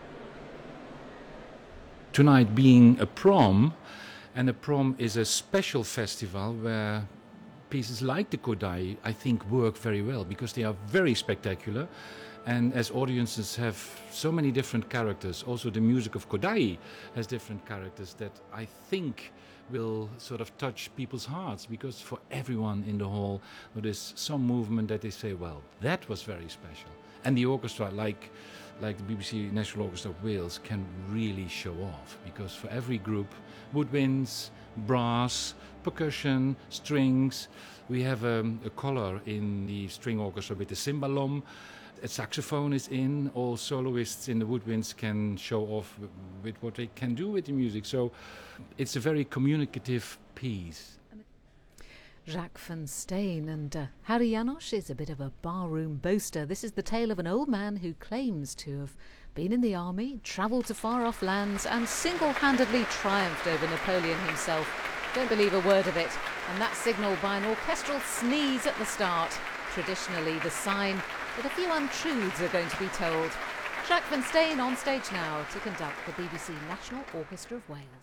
Tonight being a prom, and a prom is a special festival where pieces like the Kodály, I think, work very well because they are very spectacular, and as audiences have so many different characters, also the music of Kodály has different characters that I think will sort of touch people's hearts, because for everyone in the hall there is some movement that they say, well, that was very special. And the orchestra, like the BBC National Orchestra of Wales, can really show off, because for every group, woodwinds, brass, percussion, strings, we have a color in the string orchestra with the cimbalom. A saxophone is in. All soloists in the woodwinds can show off with what they can do with the music. So it's a very communicative piece. Jacques van Steen, and Harry Janos is a bit of a barroom boaster. This is the tale of an old man who claims to have been in the army, travelled to far-off lands and single-handedly triumphed over Napoleon himself. Don't believe a word of it. And that's signalled by an orchestral sneeze at the start. Traditionally the sign that a few untruths are going to be told. Jacques van Steen on stage now to conduct the BBC National Orchestra of Wales.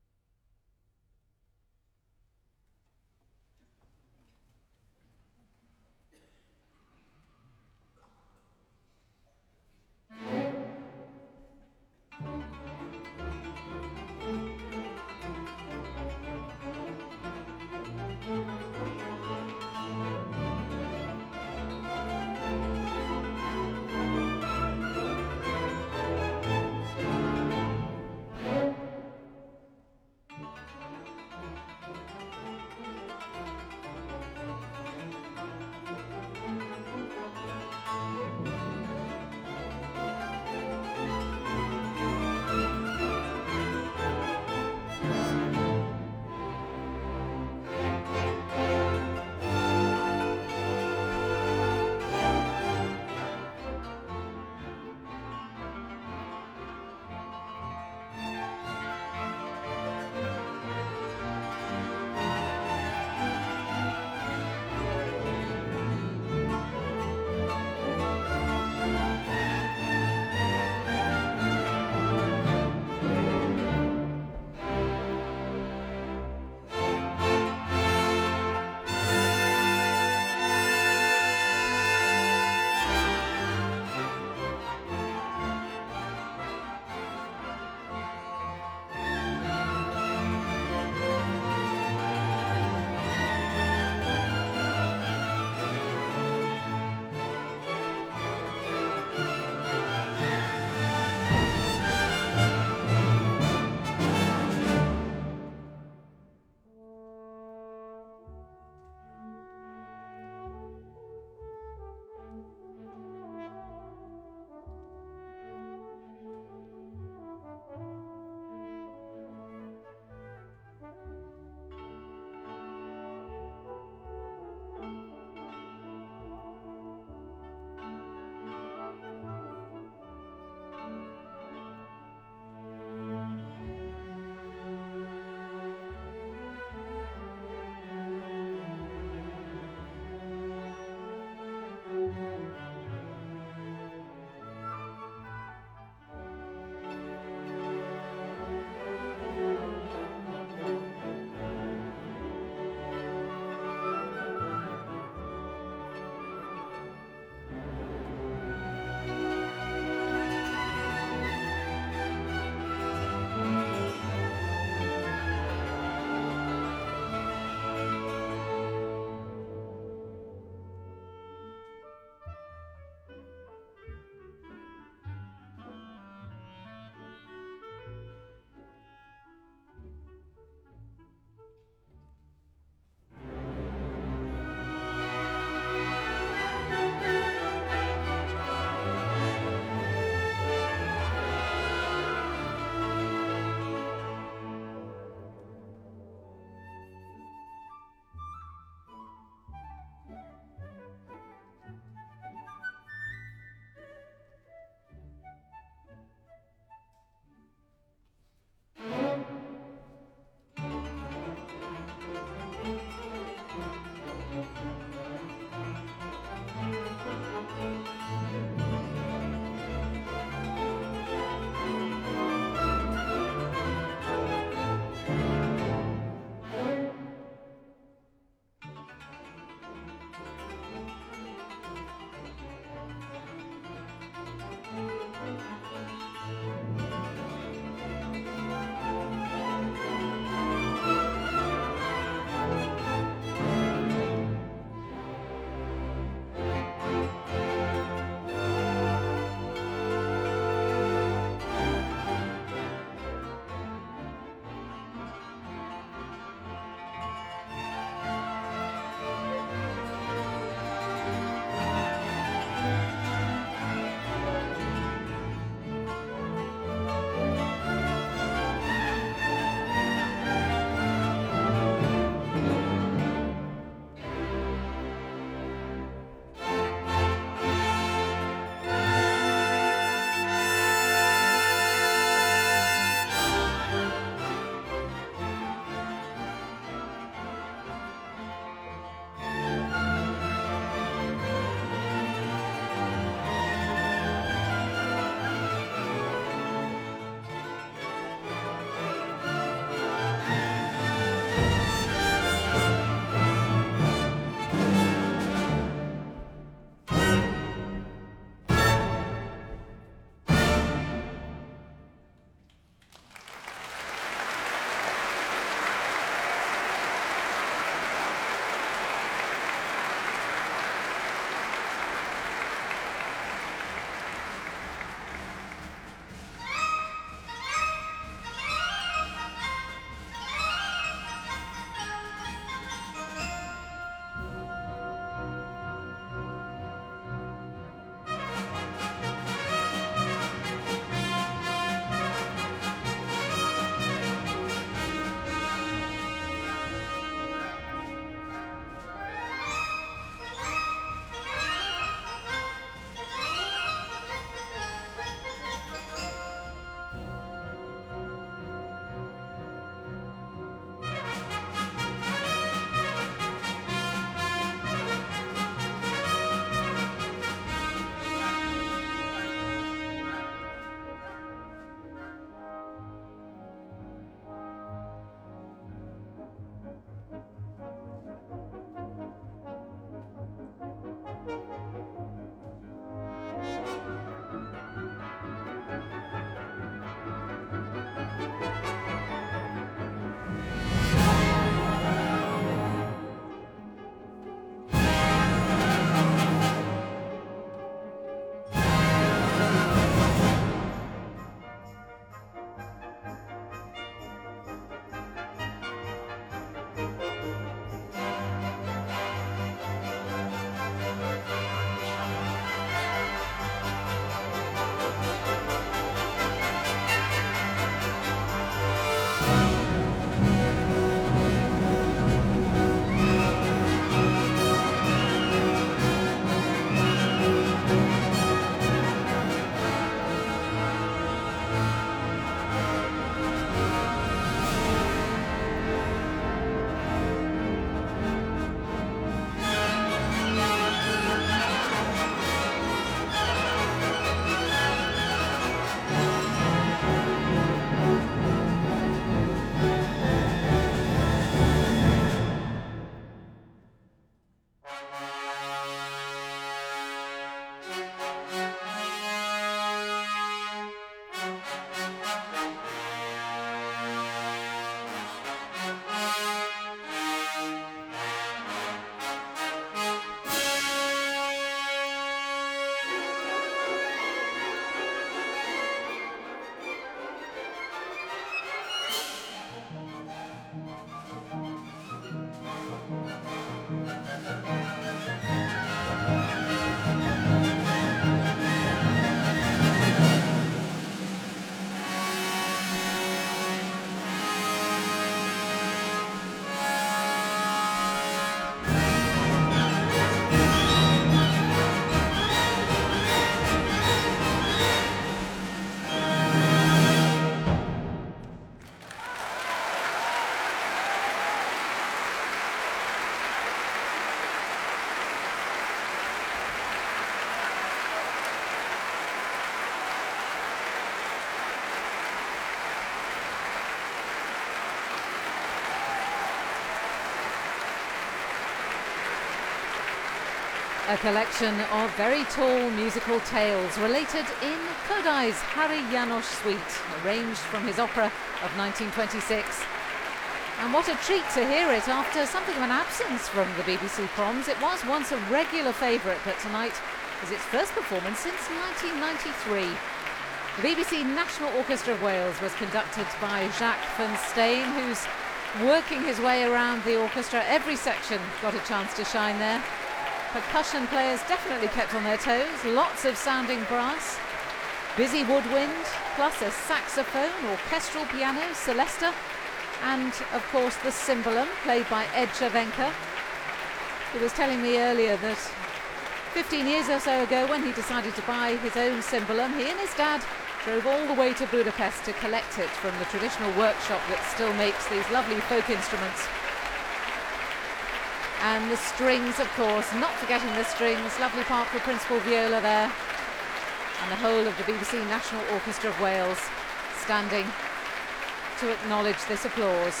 A collection of very tall musical tales related in Kodai's Hari Janos suite, arranged from his opera of 1926. And what a treat to hear it after something of an absence from the BBC Proms. It was once a regular favourite, but tonight is its first performance since 1993. The BBC National Orchestra of Wales was conducted by Jacques van Steen, who's working his way around the orchestra. Every section got a chance to shine there. Percussion players definitely kept on their toes, lots of sounding brass, busy woodwind, plus a saxophone, orchestral piano, celesta, and of course the cymbalum, played by Ed Cervenka. He was telling me earlier that 15 years or so ago, when he decided to buy his own cymbalum, he and his dad drove all the way to Budapest to collect it from the traditional workshop that still makes these lovely folk instruments. And the strings, of course, not forgetting the strings. Lovely part for principal viola there. And the whole of the BBC National Orchestra of Wales standing to acknowledge this applause.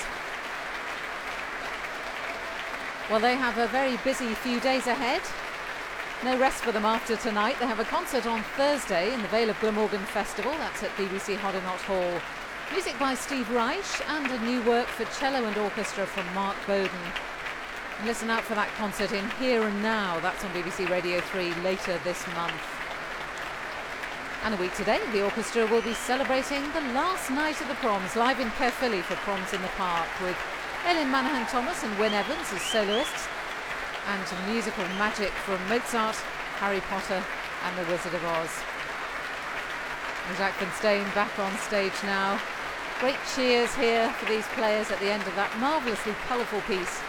Well, they have a very busy few days ahead. No rest for them after tonight. They have a concert on Thursday in the Vale of Glamorgan Festival. That's at BBC Hoddinott Hall. Music by Steve Reich and a new work for cello and orchestra from Mark Bowden. Listen out for that concert in Here and Now. That's on BBC Radio 3 later this month. And a week today, the orchestra will be celebrating the last night of the Proms, live in Caerphilly for Proms in the Park, with Elin Manahan-Thomas and Wyn Evans as soloists, and musical magic from Mozart, Harry Potter and The Wizard of Oz. And Jacques van Steen back on stage now. Great cheers here for these players at the end of that marvellously colourful piece.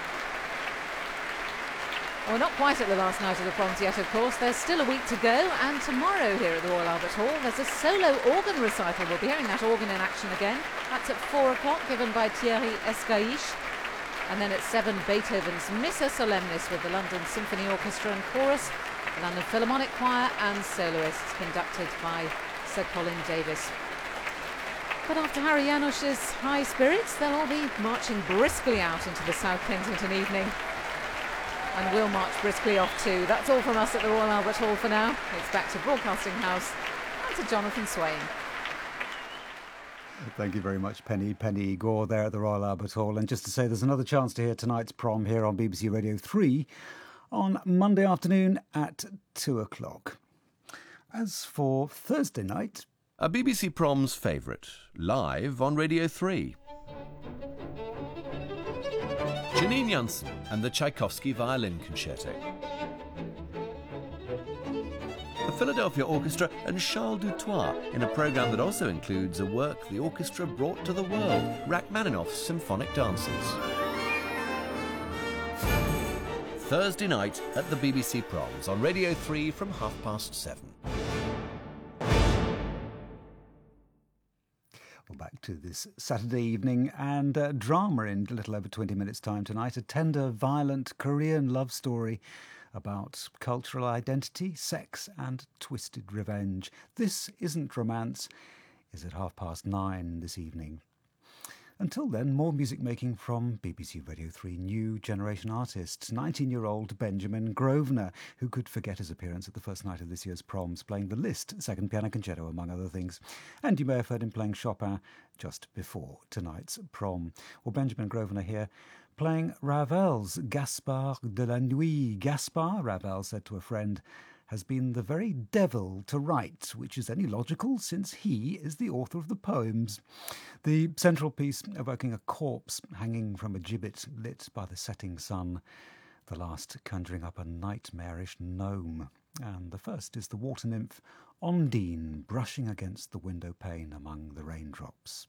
We're not quite at the last night of the Proms yet, of course. There's still a week to go, and tomorrow here at the Royal Albert Hall there's a solo organ recital. We'll be hearing that organ in action again. That's at 4 o'clock, given by Thierry Escaich. And then at 7, Beethoven's Missa Solemnis with the London Symphony Orchestra and Chorus, the London Philharmonic Choir and soloists, conducted by Sir Colin Davis. But after Hari Janos's high spirits, they'll all be marching briskly out into the South Kensington evening. And we'll march briskly off too. That's all from us at the Royal Albert Hall for now. It's back to Broadcasting House and to Jonathan Swain. Thank you very much, Penny Gore there at the Royal Albert Hall. And just to say, there's another chance to hear tonight's prom here on BBC Radio 3 on Monday afternoon at 2 o'clock. As for Thursday night... A BBC Proms favourite, live on Radio 3. Janine Jansen and the Tchaikovsky Violin Concerto. The Philadelphia Orchestra and Charles Dutoit in a programme that also includes a work the orchestra brought to the world, Rachmaninoff's Symphonic Dances. Thursday night at the BBC Proms on Radio 3 from 7:30. Well, back to this Saturday evening and drama in a little over 20 minutes' time tonight. A tender, violent Korean love story about cultural identity, sex and twisted revenge. This Isn't Romance is at 9:30 this evening. Until then, more music making from BBC Radio 3 new generation artists. 19-year-old Benjamin Grosvenor, who could forget his appearance at the first night of this year's Proms, playing the Liszt Second Piano Concerto, among other things. And you may have heard him playing Chopin just before tonight's Prom. Well, Benjamin Grosvenor here, playing Ravel's Gaspard de la Nuit. Gaspard, Ravel said to a friend, has been the very devil to write, which is only logical since he is the author of the poems. The central piece evoking a corpse hanging from a gibbet lit by the setting sun, the last conjuring up a nightmarish gnome. And the first is the water nymph Ondine brushing against the window pane among the raindrops.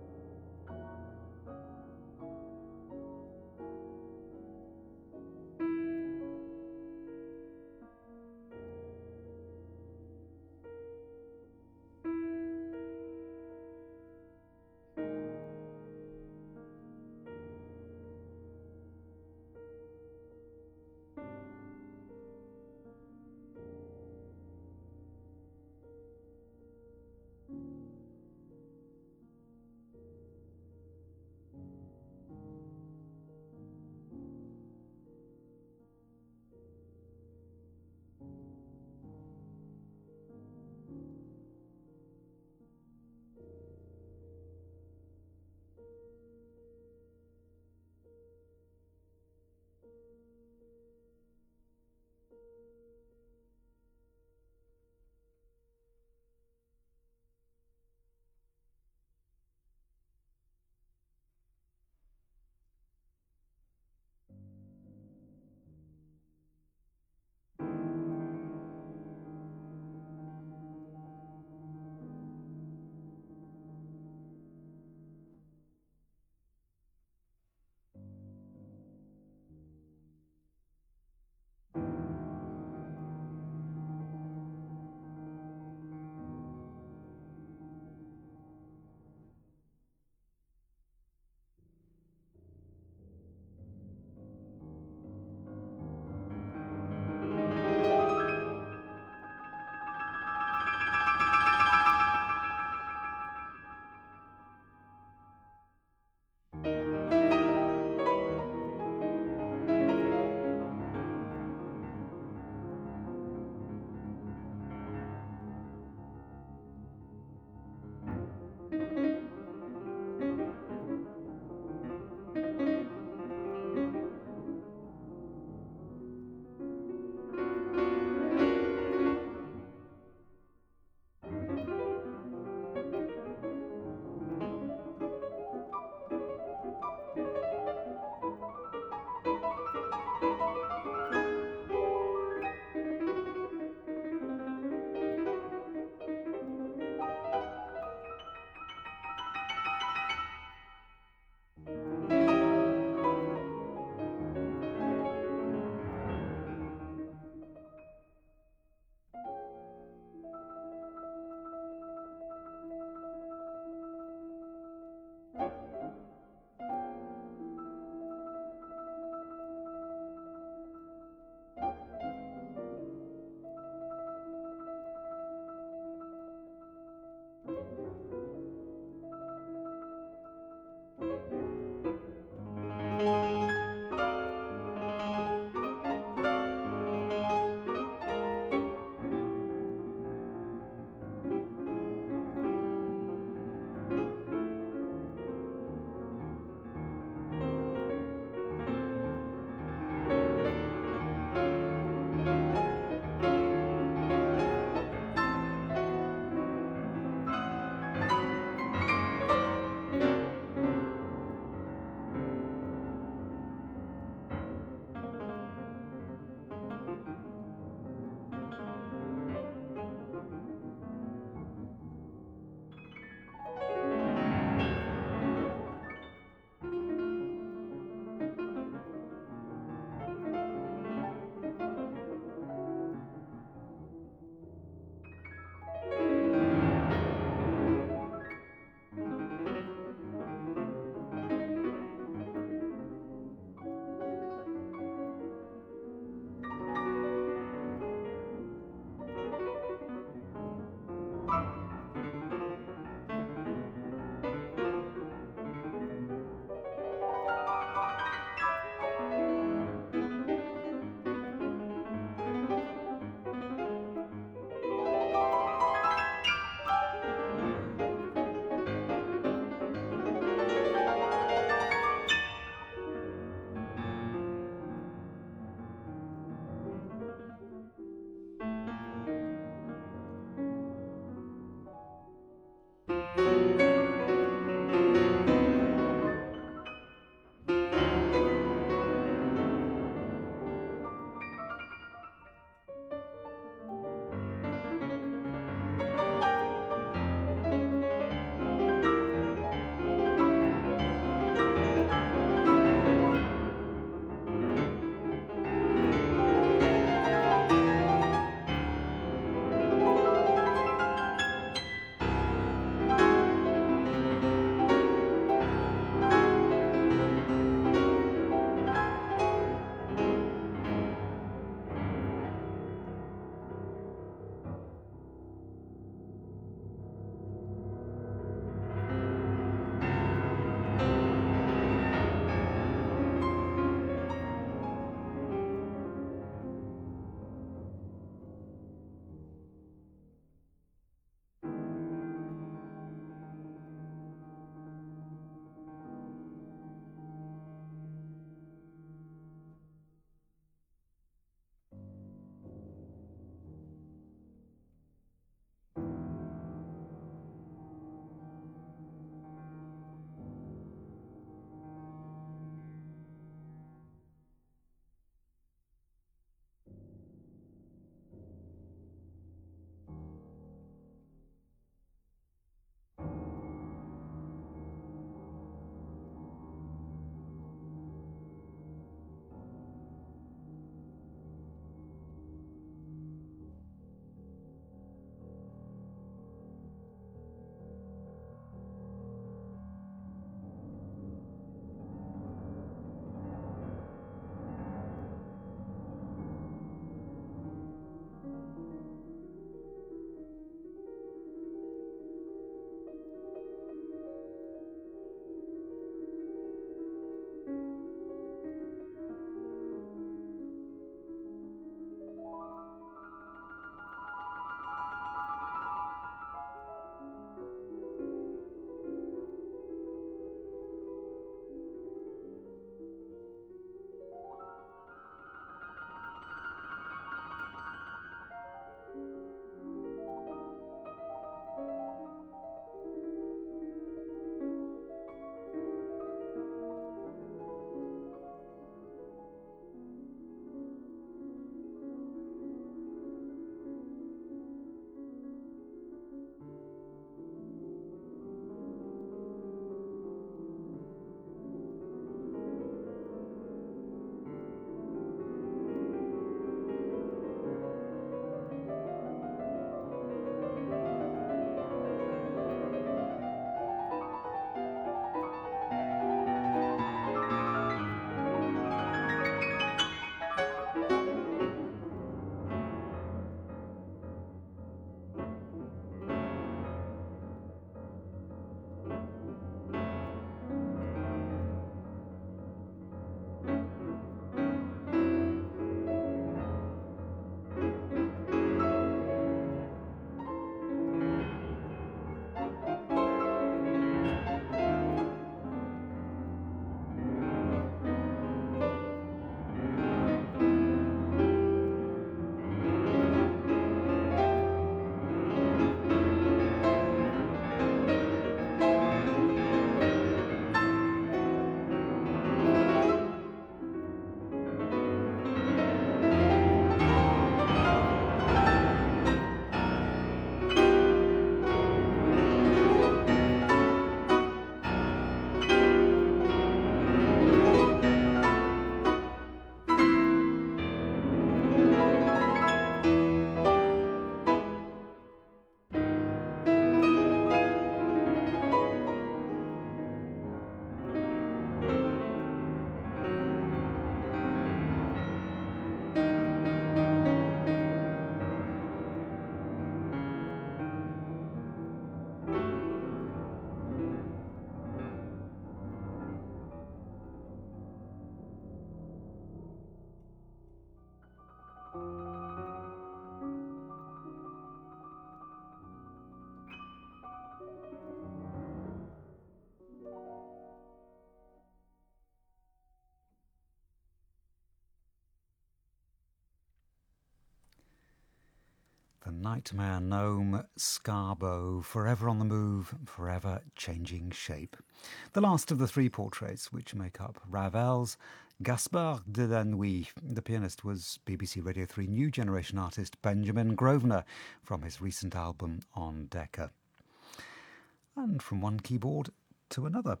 Nightmare Gnome, Scarbo, forever on the move, forever changing shape. The last of the three portraits which make up Ravel's Gaspard de la Nuit. The pianist was BBC Radio 3 New Generation artist Benjamin Grosvenor from his recent album On Decca. And from one keyboard to another.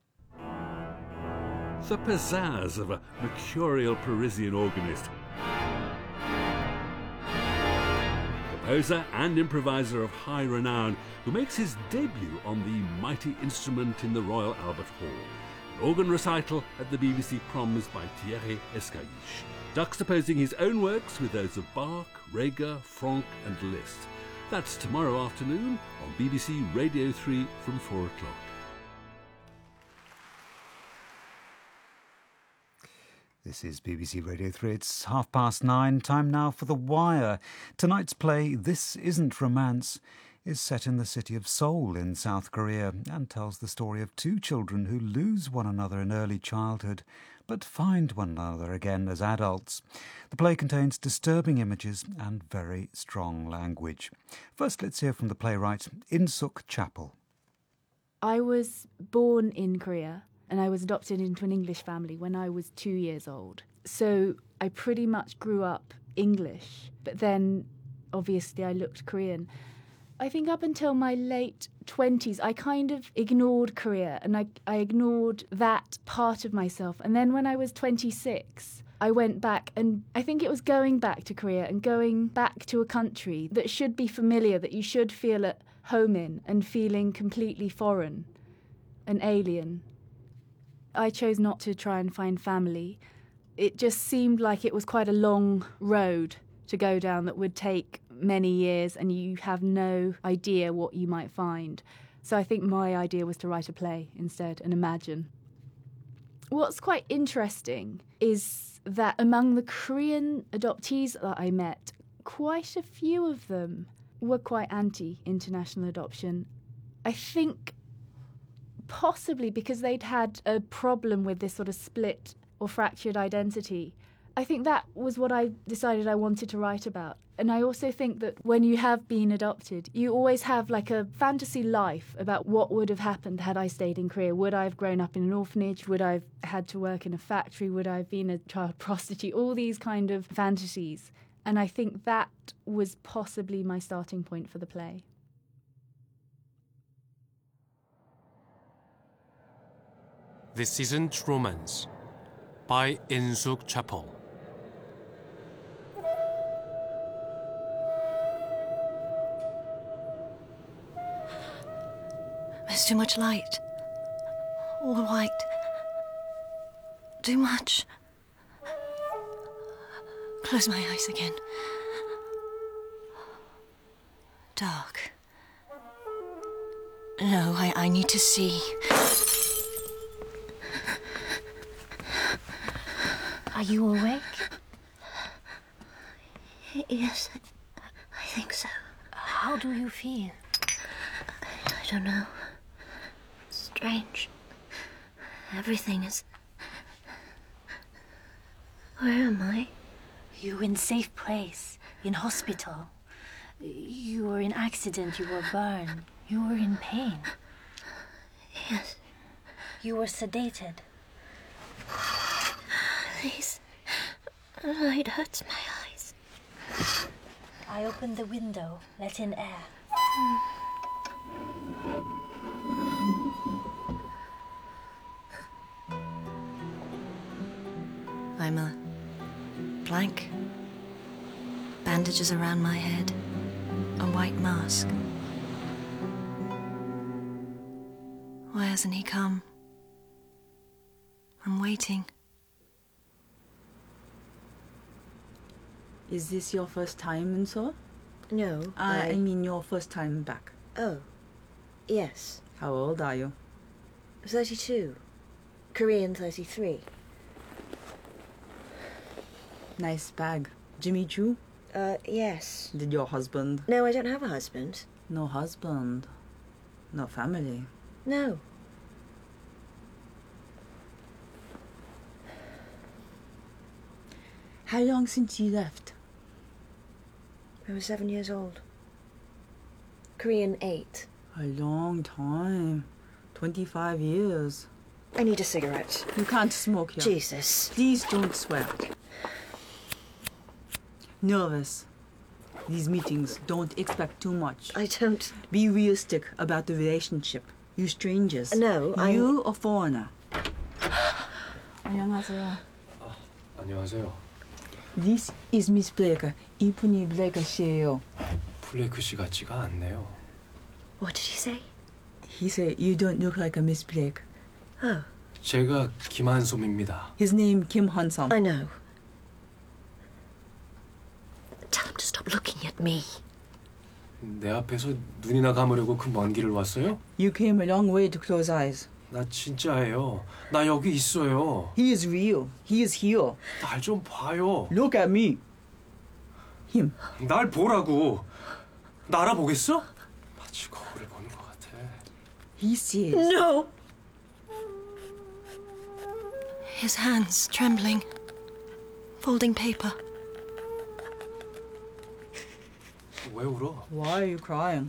The pizzazz of a mercurial Parisian organist. Composer and improviser of high renown, who makes his debut on the mighty instrument in the Royal Albert Hall. An organ recital at the BBC Proms by Thierry Escaïche, juxtaposing his own works with those of Bach, Reger, Franck and Liszt. That's tomorrow afternoon on BBC Radio 3 from 4 o'clock. This is BBC Radio 3. It's 9:30. Time now for The Wire. Tonight's play, This Isn't Romance, is set in the city of Seoul in South Korea and tells the story of two children who lose one another in early childhood but find one another again as adults. The play contains disturbing images and very strong language. First, let's hear from the playwright In-suk Chapel. I was born in Korea and I was adopted into an English family when I was 2 years old. So I pretty much grew up English, but then obviously I looked Korean. I think up until my late 20s, I kind of ignored Korea and I ignored that part of myself. And then when I was 26, I went back, and I think it was going back to Korea and going back to a country that should be familiar, that you should feel at home in, and feeling completely foreign and alien. I chose not to try and find family. It just seemed like it was quite a long road to go down that would take many years, and you have no idea what you might find. So I think my idea was to write a play instead and imagine. What's quite interesting is that among the Korean adoptees that I met, quite a few of them were quite anti-international adoption. I think possibly because they'd had a problem with this sort of split or fractured identity. I think that was what I decided I wanted to write about. And I also think that when you have been adopted, you always have like a fantasy life about what would have happened had I stayed in Korea. Would I have grown up in an orphanage? Would I have had to work in a factory? Would I have been a child prostitute? All these kind of fantasies. And I think that was possibly my starting point for the play. This Isn't Romance by In-suk Chapel. There's too much light. All white. Too much. Close my eyes again. Dark. No, I need to see. Are you awake? Yes, I think so. How do you feel? I don't know. Strange. Everything is... Where am I? You're in safe place, in hospital. You were in accident, you were burned. You were in pain. Yes. You were sedated. Please. The light hurts my eyes. I opened the window, let in air. I'm a blank. Bandages around my head. A white mask. Why hasn't he come? I'm waiting. Is this your first time in Seoul? No, I mean your first time back. Oh, yes. How old are you? 32. Korean 33. Nice bag. Jimmy Choo? Yes. Did your husband? No, I don't have a husband. No husband. No family. No. How long since you left? I was 7 years old. Korean 8? A long time. 25 years. I need a cigarette. You can't smoke here. Jesus. Please don't swear. Nervous. These meetings, don't expect too much. I don't... Be realistic about the relationship. You strangers. No, You a foreigner. 안녕하세요. 안녕하세요. This is Miss Blake. 이쁜이 블레이크 씨예요. 블레이크 씨 같지가 않네요. What did he say? He said you don't look like a Miss Blake. Oh. 제가 김한솜입니다. His name Kim Han-som. I know. Tell him to stop looking at me. 내 앞에서 눈이나 감으려고 그 먼 길을 왔어요? You came a long way to close eyes. 나 진짜예요. 나 여기 있어요. He is real. He is here. 날 좀 봐요. Look at me. Him. 날 보라고. 나 알아보겠어? 마치 거울을 보는 것 같아. He sees. No! His hands trembling. Folding paper. 왜 울어? Why are you crying?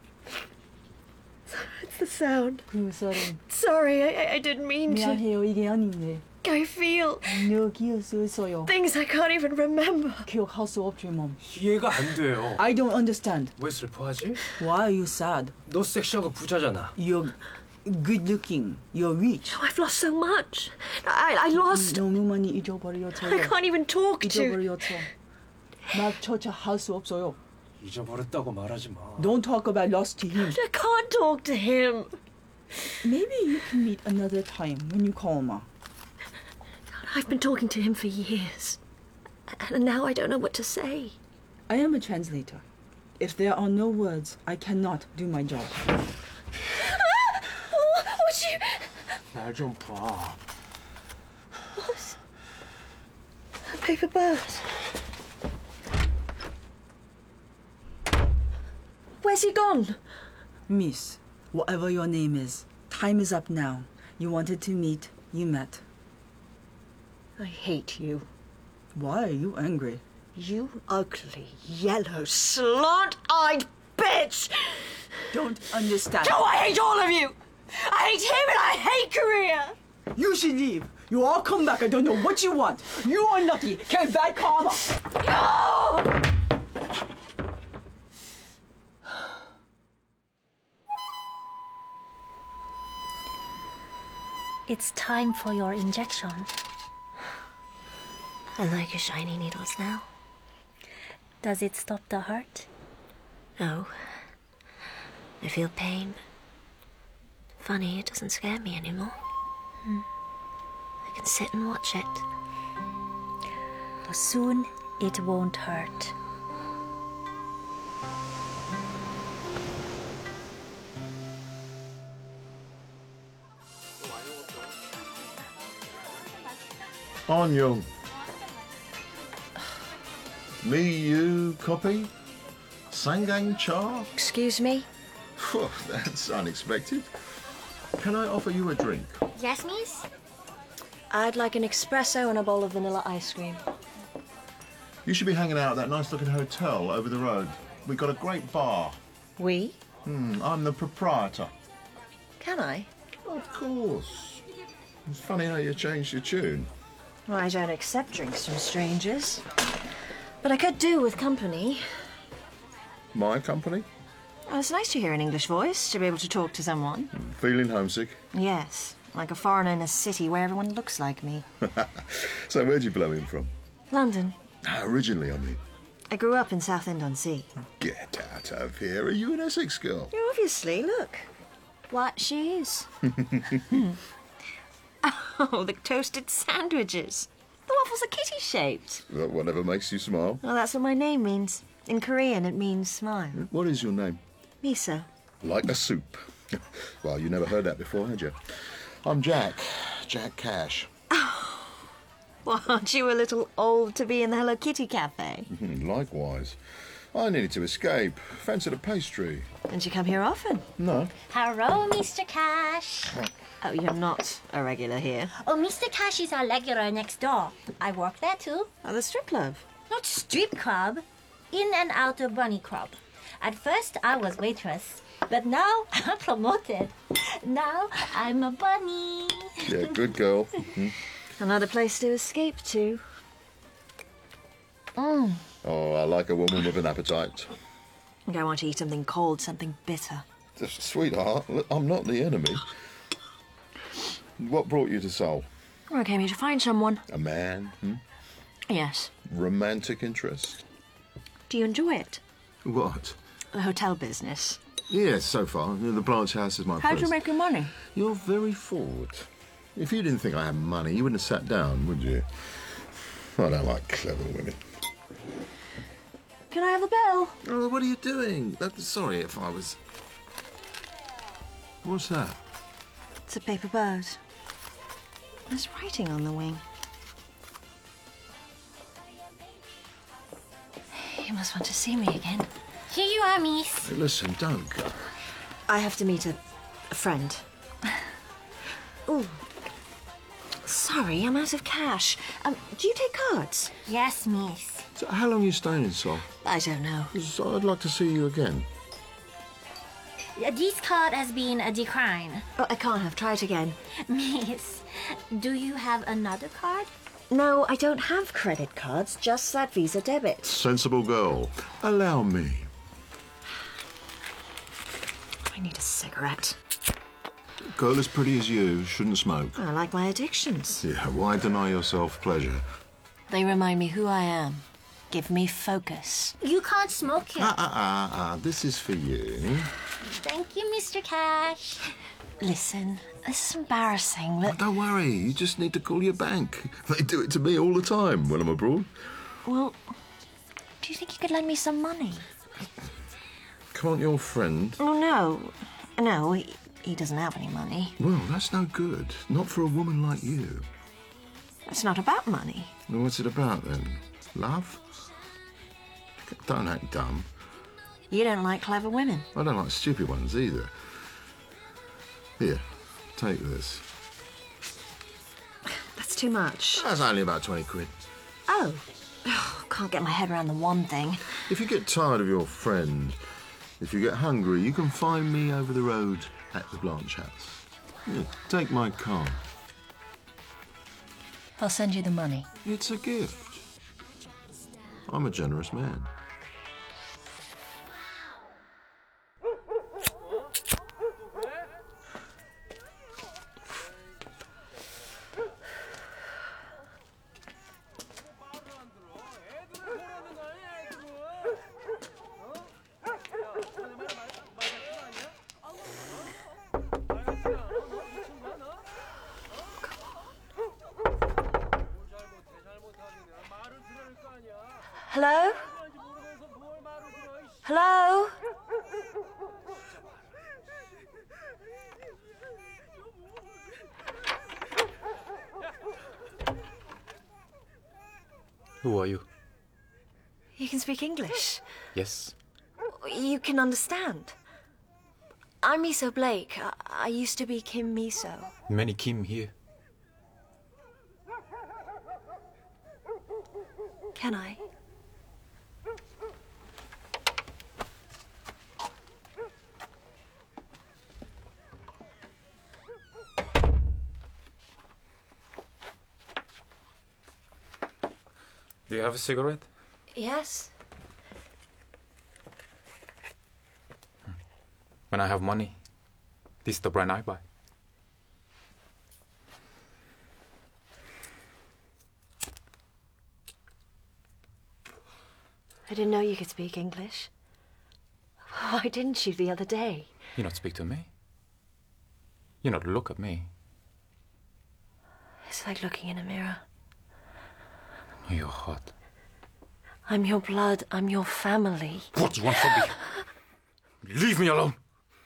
It's the sound. 그 소리. Sorry, I didn't mean to. 미안해요. 이게 아닌데. I feel 너 기억 수 있어요. things I can't even remember. 기억할 수 없지, 맘. 이해가 안 돼요. I don't understand. 왜 슬퍼하지? Why are you sad? 너 섹시하고 부자잖아. You're good looking. You're rich. Oh, I've lost so much. I lost... 너무 많이 잊어버렸죠. I can't even talk to... 잊어버렸죠. 나조차 할 수 없어요. 잊어버렸다고 말하지 마. Don't talk about lost to him. I can't talk to him. Maybe you can meet another time when you call Ma. I've been talking to him for years. And now I don't know what to say. I am a translator. If there are no words, I cannot do my job. What you... 날 좀 봐. What? A paper bird. Where's he gone? Miss, whatever your name is, time is up now. You wanted to meet, you met. I hate you. Why are you angry? You ugly, yellow, slant-eyed bitch! Don't understand. No, I hate all of you! I hate him and I hate Korea! You should leave. You all come back. I don't know what you want. You are lucky. Get bad karma. No! It's time for your injection. I like your shiny needles now. Does it stop the hurt? No. I feel pain. Funny, it doesn't scare me anymore. I can sit and watch it. Soon it won't hurt. On Young. Me, you, copy? Sangang Cha? Excuse me? Phew, that's unexpected. Can I offer you a drink? Yes, miss? I'd like an espresso and a bowl of vanilla ice cream. You should be hanging out at that nice-looking hotel over the road. We've got a great bar. We? I'm the proprietor. Can I? Of course. It's funny how you changed your tune. Well, I don't accept drinks from strangers. But I could do with company. My company? Oh, it's nice to hear an English voice, to be able to talk to someone. Feeling homesick? Yes, like a foreigner in a city where everyone looks like me. So where'd you blow in from? London. Originally, I mean. I grew up in Southend-on-Sea. Get out of here. Are you an Essex girl? Yeah, obviously, look. What she is. Oh, the toasted sandwiches. The waffles are kitty-shaped. Well, whatever makes you smile. Well, that's what my name means. In Korean, it means smile. What is your name? Miso. Like a soup. Well, you never heard that before, had you? I'm Jack. Jack Cash. Well, aren't you a little old to be in the Hello Kitty cafe? Likewise. I needed to escape. Fancied a pastry. And you come here often? No. Hello, Mr. Cash. Oh, you're not a regular here. Oh, Mr. Cash is our regular next door. I work there too. Oh, the strip club. Not strip club. In and out of bunny club. At first, I was waitress, but now I'm promoted. Now I'm a bunny. Yeah, good girl. Another place to escape to. Oh, I like a woman with an appetite. I think I want to eat something cold, something bitter. Sweetheart, look, I'm not the enemy. What brought you to Seoul? I came here to find someone. A man? Yes. Romantic interest? Do you enjoy it? What? The hotel business. Yes, so far. The Blanche House is my How do first. you make your money? You're very forward. If you didn't think I had money, you wouldn't have sat down, would you? I don't like clever women. Can I have a bill? Oh, what are you doing? Sorry if I was... What's that? It's a paper bird. There's writing on the wing. You must want to see me again. Here you are, miss. Hey, listen, don't go. I have to meet a friend. Oh, sorry, I'm out of cash. Do you take cards? Yes, miss. So how long are you staying in Seoul? I don't know. So I'd like to see you again. This card has been declined. Oh, I can't have. Try it again. Miss, do you have another card? No, I don't have credit cards, just that Visa debit. Sensible girl. Allow me. I need a cigarette. A girl as pretty as you shouldn't smoke. I like my addictions. Yeah, why deny yourself pleasure? They remind me who I am. Give me focus. You can't smoke it. This is for you. Thank you, Mr. Cash. Listen, this is embarrassing, but... Oh, don't worry, you just need to call your bank. They do it to me all the time when I'm abroad. Well, do you think you could lend me some money? Can't your friend? Oh, no. No, he doesn't have any money. Well, that's no good. Not for a woman like you. It's not about money. Well, what's it about, then? Love? Don't act dumb. You don't like clever women. I don't like stupid ones either. Here, take this. That's too much. That's only about 20 quid. Oh. Can't get my head around the one thing. If you get tired of your friend, if you get hungry, you can find me over the road at the Blanche House. Yeah, take my card. I'll send you the money. It's a gift. I'm a generous man. Hello? Hello? Who are you? You can speak English. Yes. You can understand. I'm Miso Blake. I used to be Kim Miso. Many Kim here. Can I? Do you have a cigarette? Yes. When I have money, this is the brand I buy. I didn't know you could speak English. Why didn't you the other day? You not speak to me. You not look at me. It's like looking in a mirror. You're hot. I'm your blood. I'm your family. What do you want from me? Leave me alone.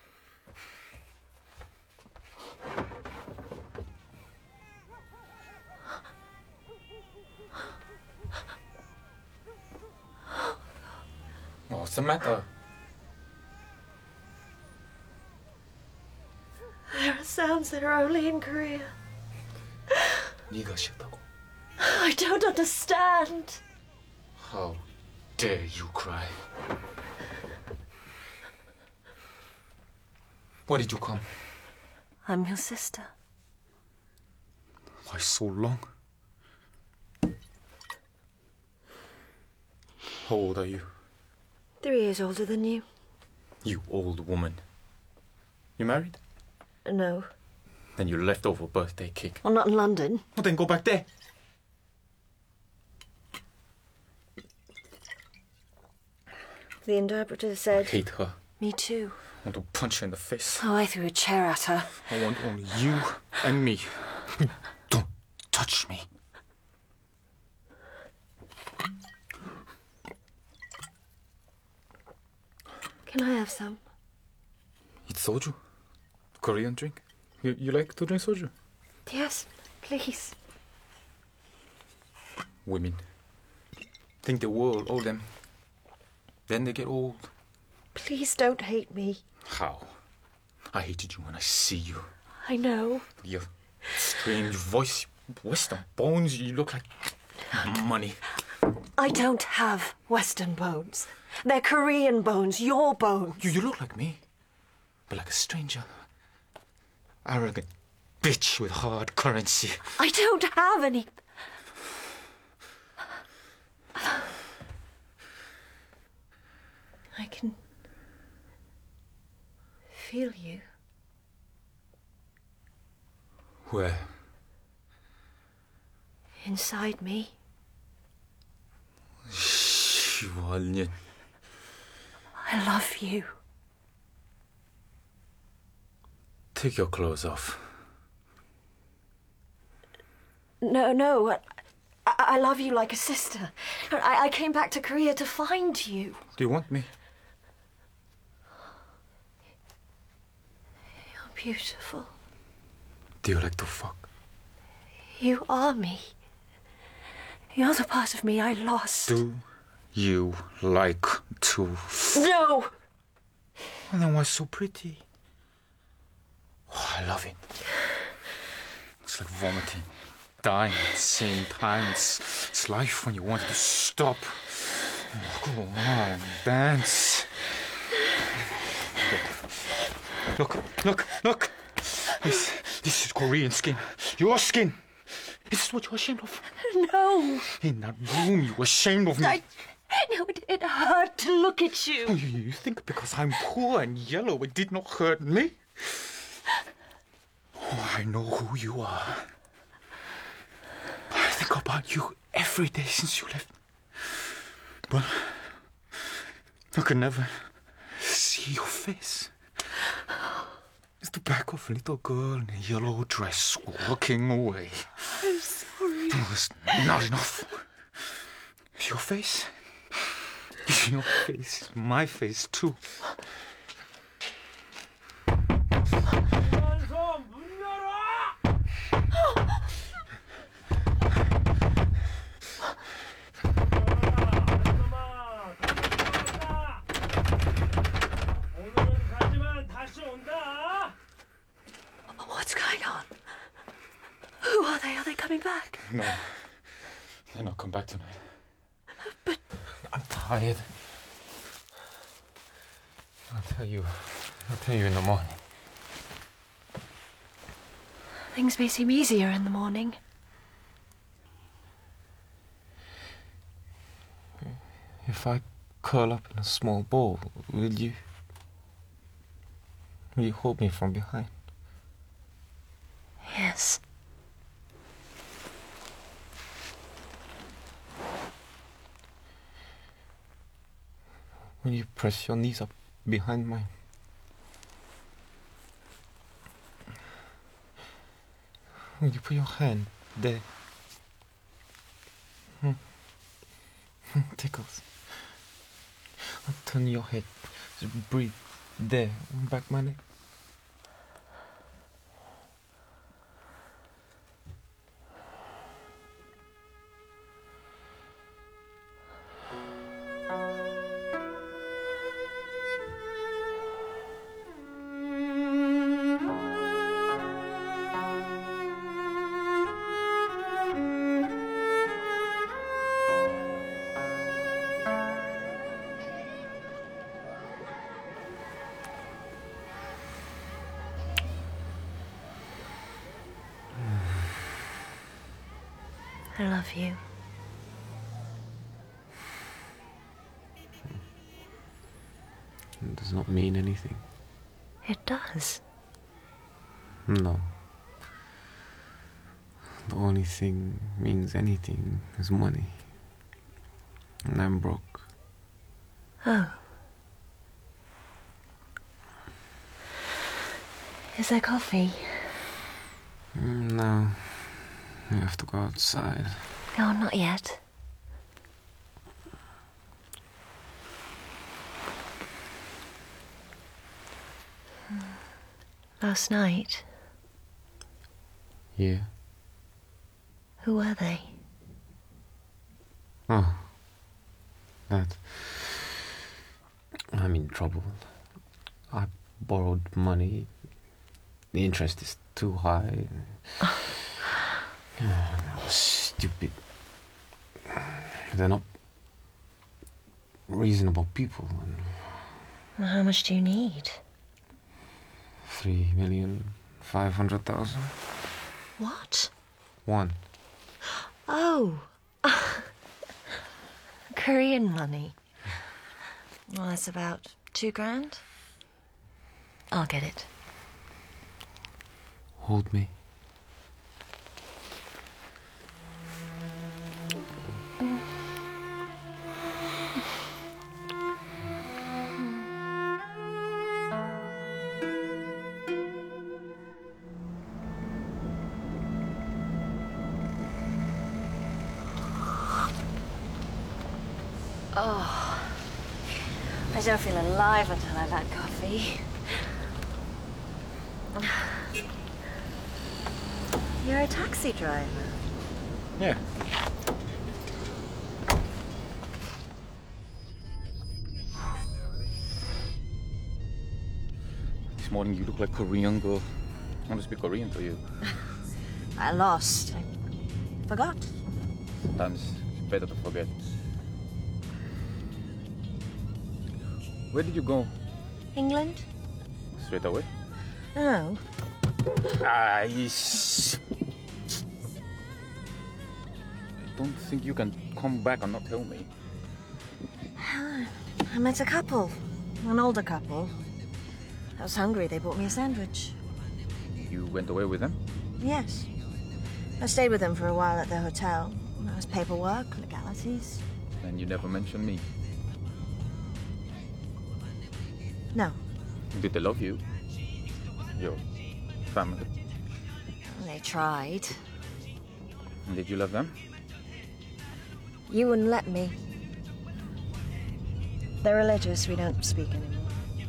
What's the matter? There are sounds that are only in Korea. 네가 싫다고? I don't understand. How dare you cry? Why did you come? I'm your sister. Why so long? How old are you? 3 years older than you. You old woman. You married? No. Then you left over birthday cake. Well, not in London. Well, then go back there. The interpreter said... I hate her. Me too. I want to punch her in the face. Oh, I threw a chair at her. I want only you and me. Don't touch me. Can I have some? It's soju. Korean drink. You like to drink soju? Yes, please. Women think the world owe them. Then they get old. Please don't hate me. How? I hated you when I see you. I know. Your strange voice, Western bones, you look like money. I don't have Western bones. They're Korean bones, your bones. You look like me, but like a stranger. Arrogant bitch with hard currency. I don't have any... I can feel you. Where? Inside me. 시원년. I love you. Take your clothes off. No. I love you like a sister. I came back to Korea to find you. Do you want me? You're beautiful. Do you like to fuck? You are me. You're the part of me I lost. Do you like to No! And then why so pretty? Oh, I love it. It's like vomiting, dying at the same time. It's life when you want it to stop. Oh, go on, dance. Look. This is Korean skin. Your skin. This is what you're ashamed of. No. In that room, you were ashamed of me. No, it hurt to look at you. Oh, you think because I'm poor and yellow, it did not hurt me? Oh, I know who you are. I think about you every day since you left. But I could never see your face. It's the back of a little girl in a yellow dress walking away. I'm sorry. It was not enough. Your face? Your face, my face too. What's going on? Who are they? Are they coming back? No, they're not come back tonight. But I'm tired. I'll tell you in the morning. things may seem easier in the morning. If I curl up in a small ball, will you hold me from behind? Yes. Will you press your knees up behind mine? Will you put your hand there? Tickles. I'll turn your head. Just breathe there, back my neck. I love you. It does not mean anything. It does. No. The only thing means anything is money. And I'm broke. Oh. Is there coffee? No. You have to go outside. No, not yet. Last night, Yeah. who were they? Oh. That. I'm in trouble. I borrowed money. The interest is too high. That was stupid. They're not reasonable people. Well, how much do you need? 3,500,000. What? One. Oh. Korean money. Well, that's about 2 grand. I'll get it. Hold me. Oh, I don't feel alive until I've had coffee. You're a taxi driver. Yeah. This morning you look like a Korean girl. I want to speak Korean to you. I lost. I forgot. Sometimes it's better to forget. Where did you go? England? Straight away? No. I don't think you can come back and not tell me. I met a couple. An older couple. I was hungry. They bought me a sandwich. You went away with them? Yes. I stayed with them for a while at their hotel. There was paperwork, legalities. And you never mentioned me. No. Did they love you? Your family? They tried. And did you love them? You wouldn't let me. They're religious. We don't speak anymore.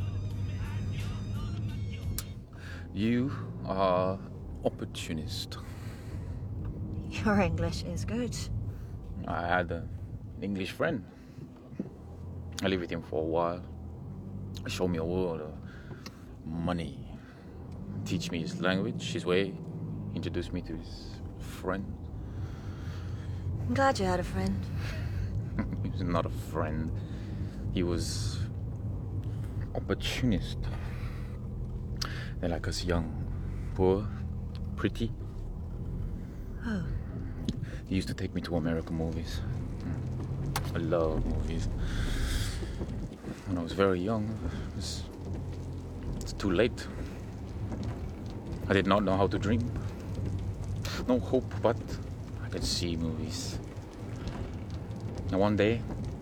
You are opportunist. Your English is good. I had an English friend. I lived with him for a while. He showed me a world of money. Teach me his language, his way. Introduced me to his friend. I'm glad you had a friend. He was not a friend. He was opportunist. They like us young, poor, pretty. Oh. He used to take me to American movies. I love movies. When I was very young, it's too late. I did not know how to dream. No hope, but I could see movies. And one day,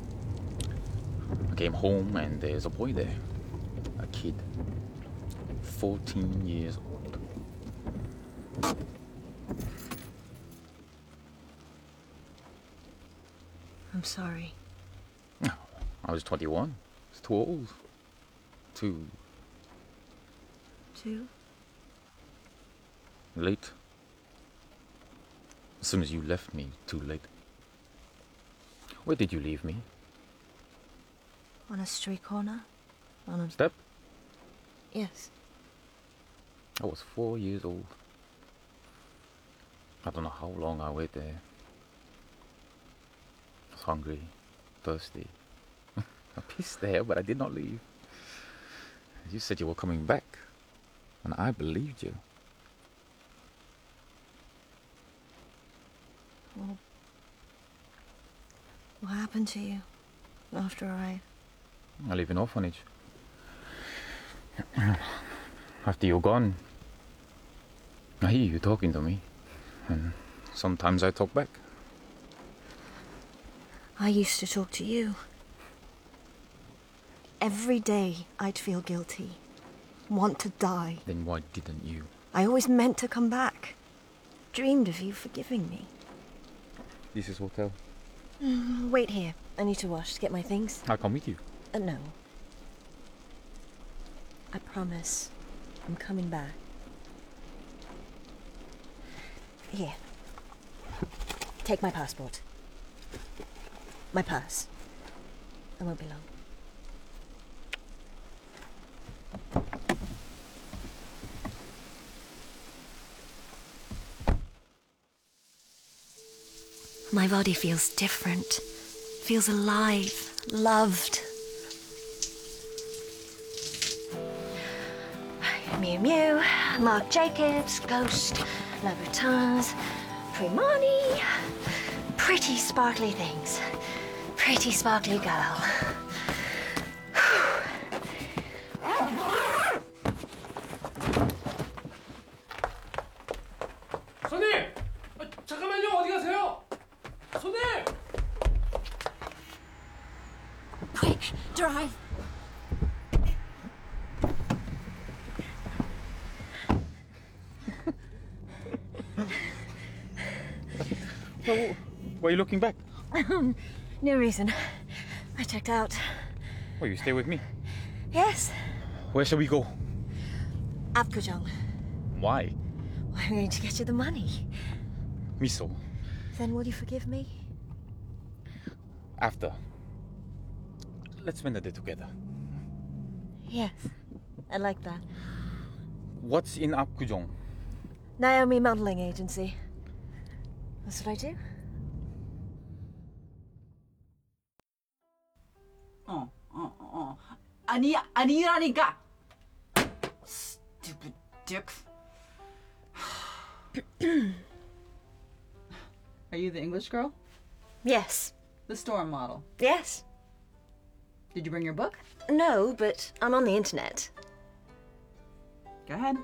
I came home and there's a boy there. A kid. 14 years old. I'm sorry. No, I was 21. It's too old. Too late. As soon as you left me, too late. Where did you leave me? On a street corner? On a... Step? Yes. I was 4 years old. I don't know how long I waited there. I was hungry, thirsty. I pissed there, but I did not leave. You said you were coming back, and I believed you. Well, What happened to you after I live in orphanage. After you're gone, I hear you talking to me, and sometimes I talk back. I used to talk to you. Every day I'd feel guilty, want to die. Then why didn't you? I always meant to come back. Dreamed of you forgiving me. This is hotel. Wait here. I need to wash to get my things. I'll come with you. No. I promise. I'm coming back. Here. Take my passport. My purse. I won't be long. My body feels different. Feels alive, loved. Miu Miu, Marc Jacobs, Ghost, Louboutins, Primani. Pretty sparkly things. Pretty sparkly girl. 손님! 잠깐만요, 어디 가세요? 손님! Quick, drive. Why are you looking back? No reason. I checked out. Well, you stay with me. Yes, Where shall we go? Apgujeong. Why? I'm going to get you the money. Miso. Then will you forgive me? After. Let's spend the day together. Yes, I like that. What's in Apgujeong? Naomi Modeling Agency. That's what I do. 아니라니까. Stupid dicks. Are you the English girl? Yes. The store model? Yes. Did you bring your book? No, but I'm on the internet. Go ahead.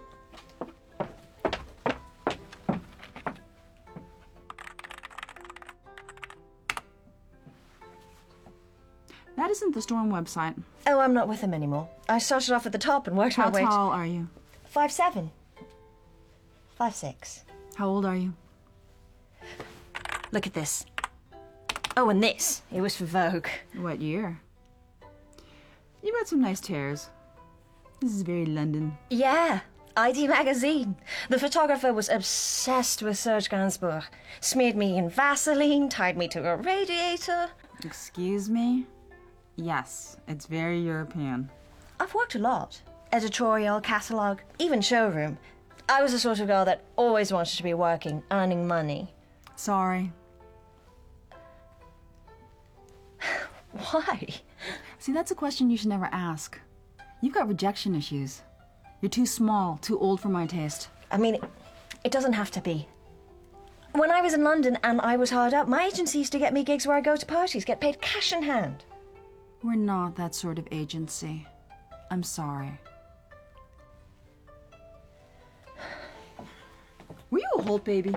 That isn't the Storm website. Oh, I'm not with him anymore. I started off at the top and worked my way. How tall are you? 5'7". 5'6". How old are you? Look at this. Oh, and this. It was for Vogue. What year? You've got some nice tears. This is very London. Yeah, ID Magazine. The photographer was obsessed with Serge Gainsbourg. Smeared me in Vaseline, tied me to a radiator. Excuse me? Yes, it's very European. I've worked a lot. Editorial, catalogue, even showroom. I was the sort of girl that always wanted to be working, earning money. Sorry. Why? See, that's a question you should never ask. You've got rejection issues. You're too small, too old for my taste. I mean, it doesn't have to be. When I was in London and I was hard up, my agency used to get me gigs where I go to parties, get paid cash in hand. We're not that sort of agency. I'm sorry. Were you a Holt baby?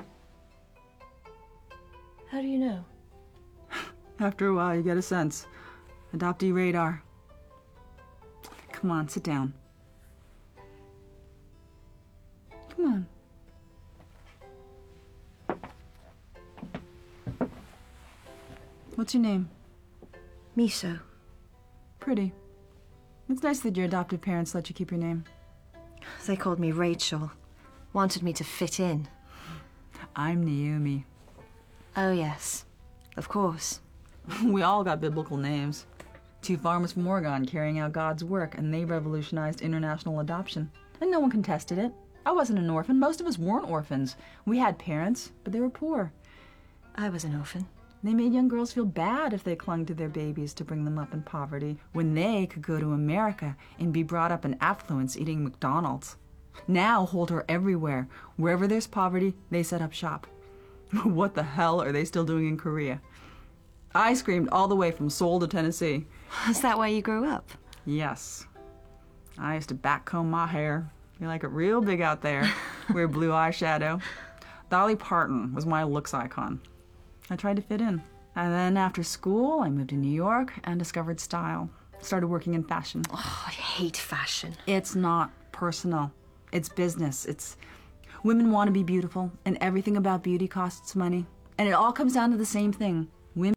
How do you know? After a while, you get a sense. Adoptee radar. Come on, sit down. Come on. What's your name? Miso. Pretty. It's nice that your adoptive parents let you keep your name. They called me Rachel. Wanted me to fit in. I'm Naomi. Oh, yes. Of course. We all got biblical names. 2 farmers from Oregon carrying out God's work, and they revolutionized international adoption. And no one contested it. I wasn't an orphan. Most of us weren't orphans. We had parents, but they were poor. I was an orphan. They made young girls feel bad if they clung to their babies to bring them up in poverty, when they could go to America and be brought up in affluence eating McDonald's. Now Holt are everywhere. Wherever there's poverty, they set up shop. What the hell are they still doing in Korea? I screamed all the way from Seoul to Tennessee. Is that why you grew up? Yes. I used to backcomb my hair. You like it real big out there. Wear blue eyeshadow. Dolly Parton was my looks icon. I tried to fit in. And then after school, I moved to New York and discovered style. Started working in fashion. Oh, I hate fashion. It's not personal. It's business. It's women want to be beautiful, and everything about beauty costs money. And it all comes down to the same thing.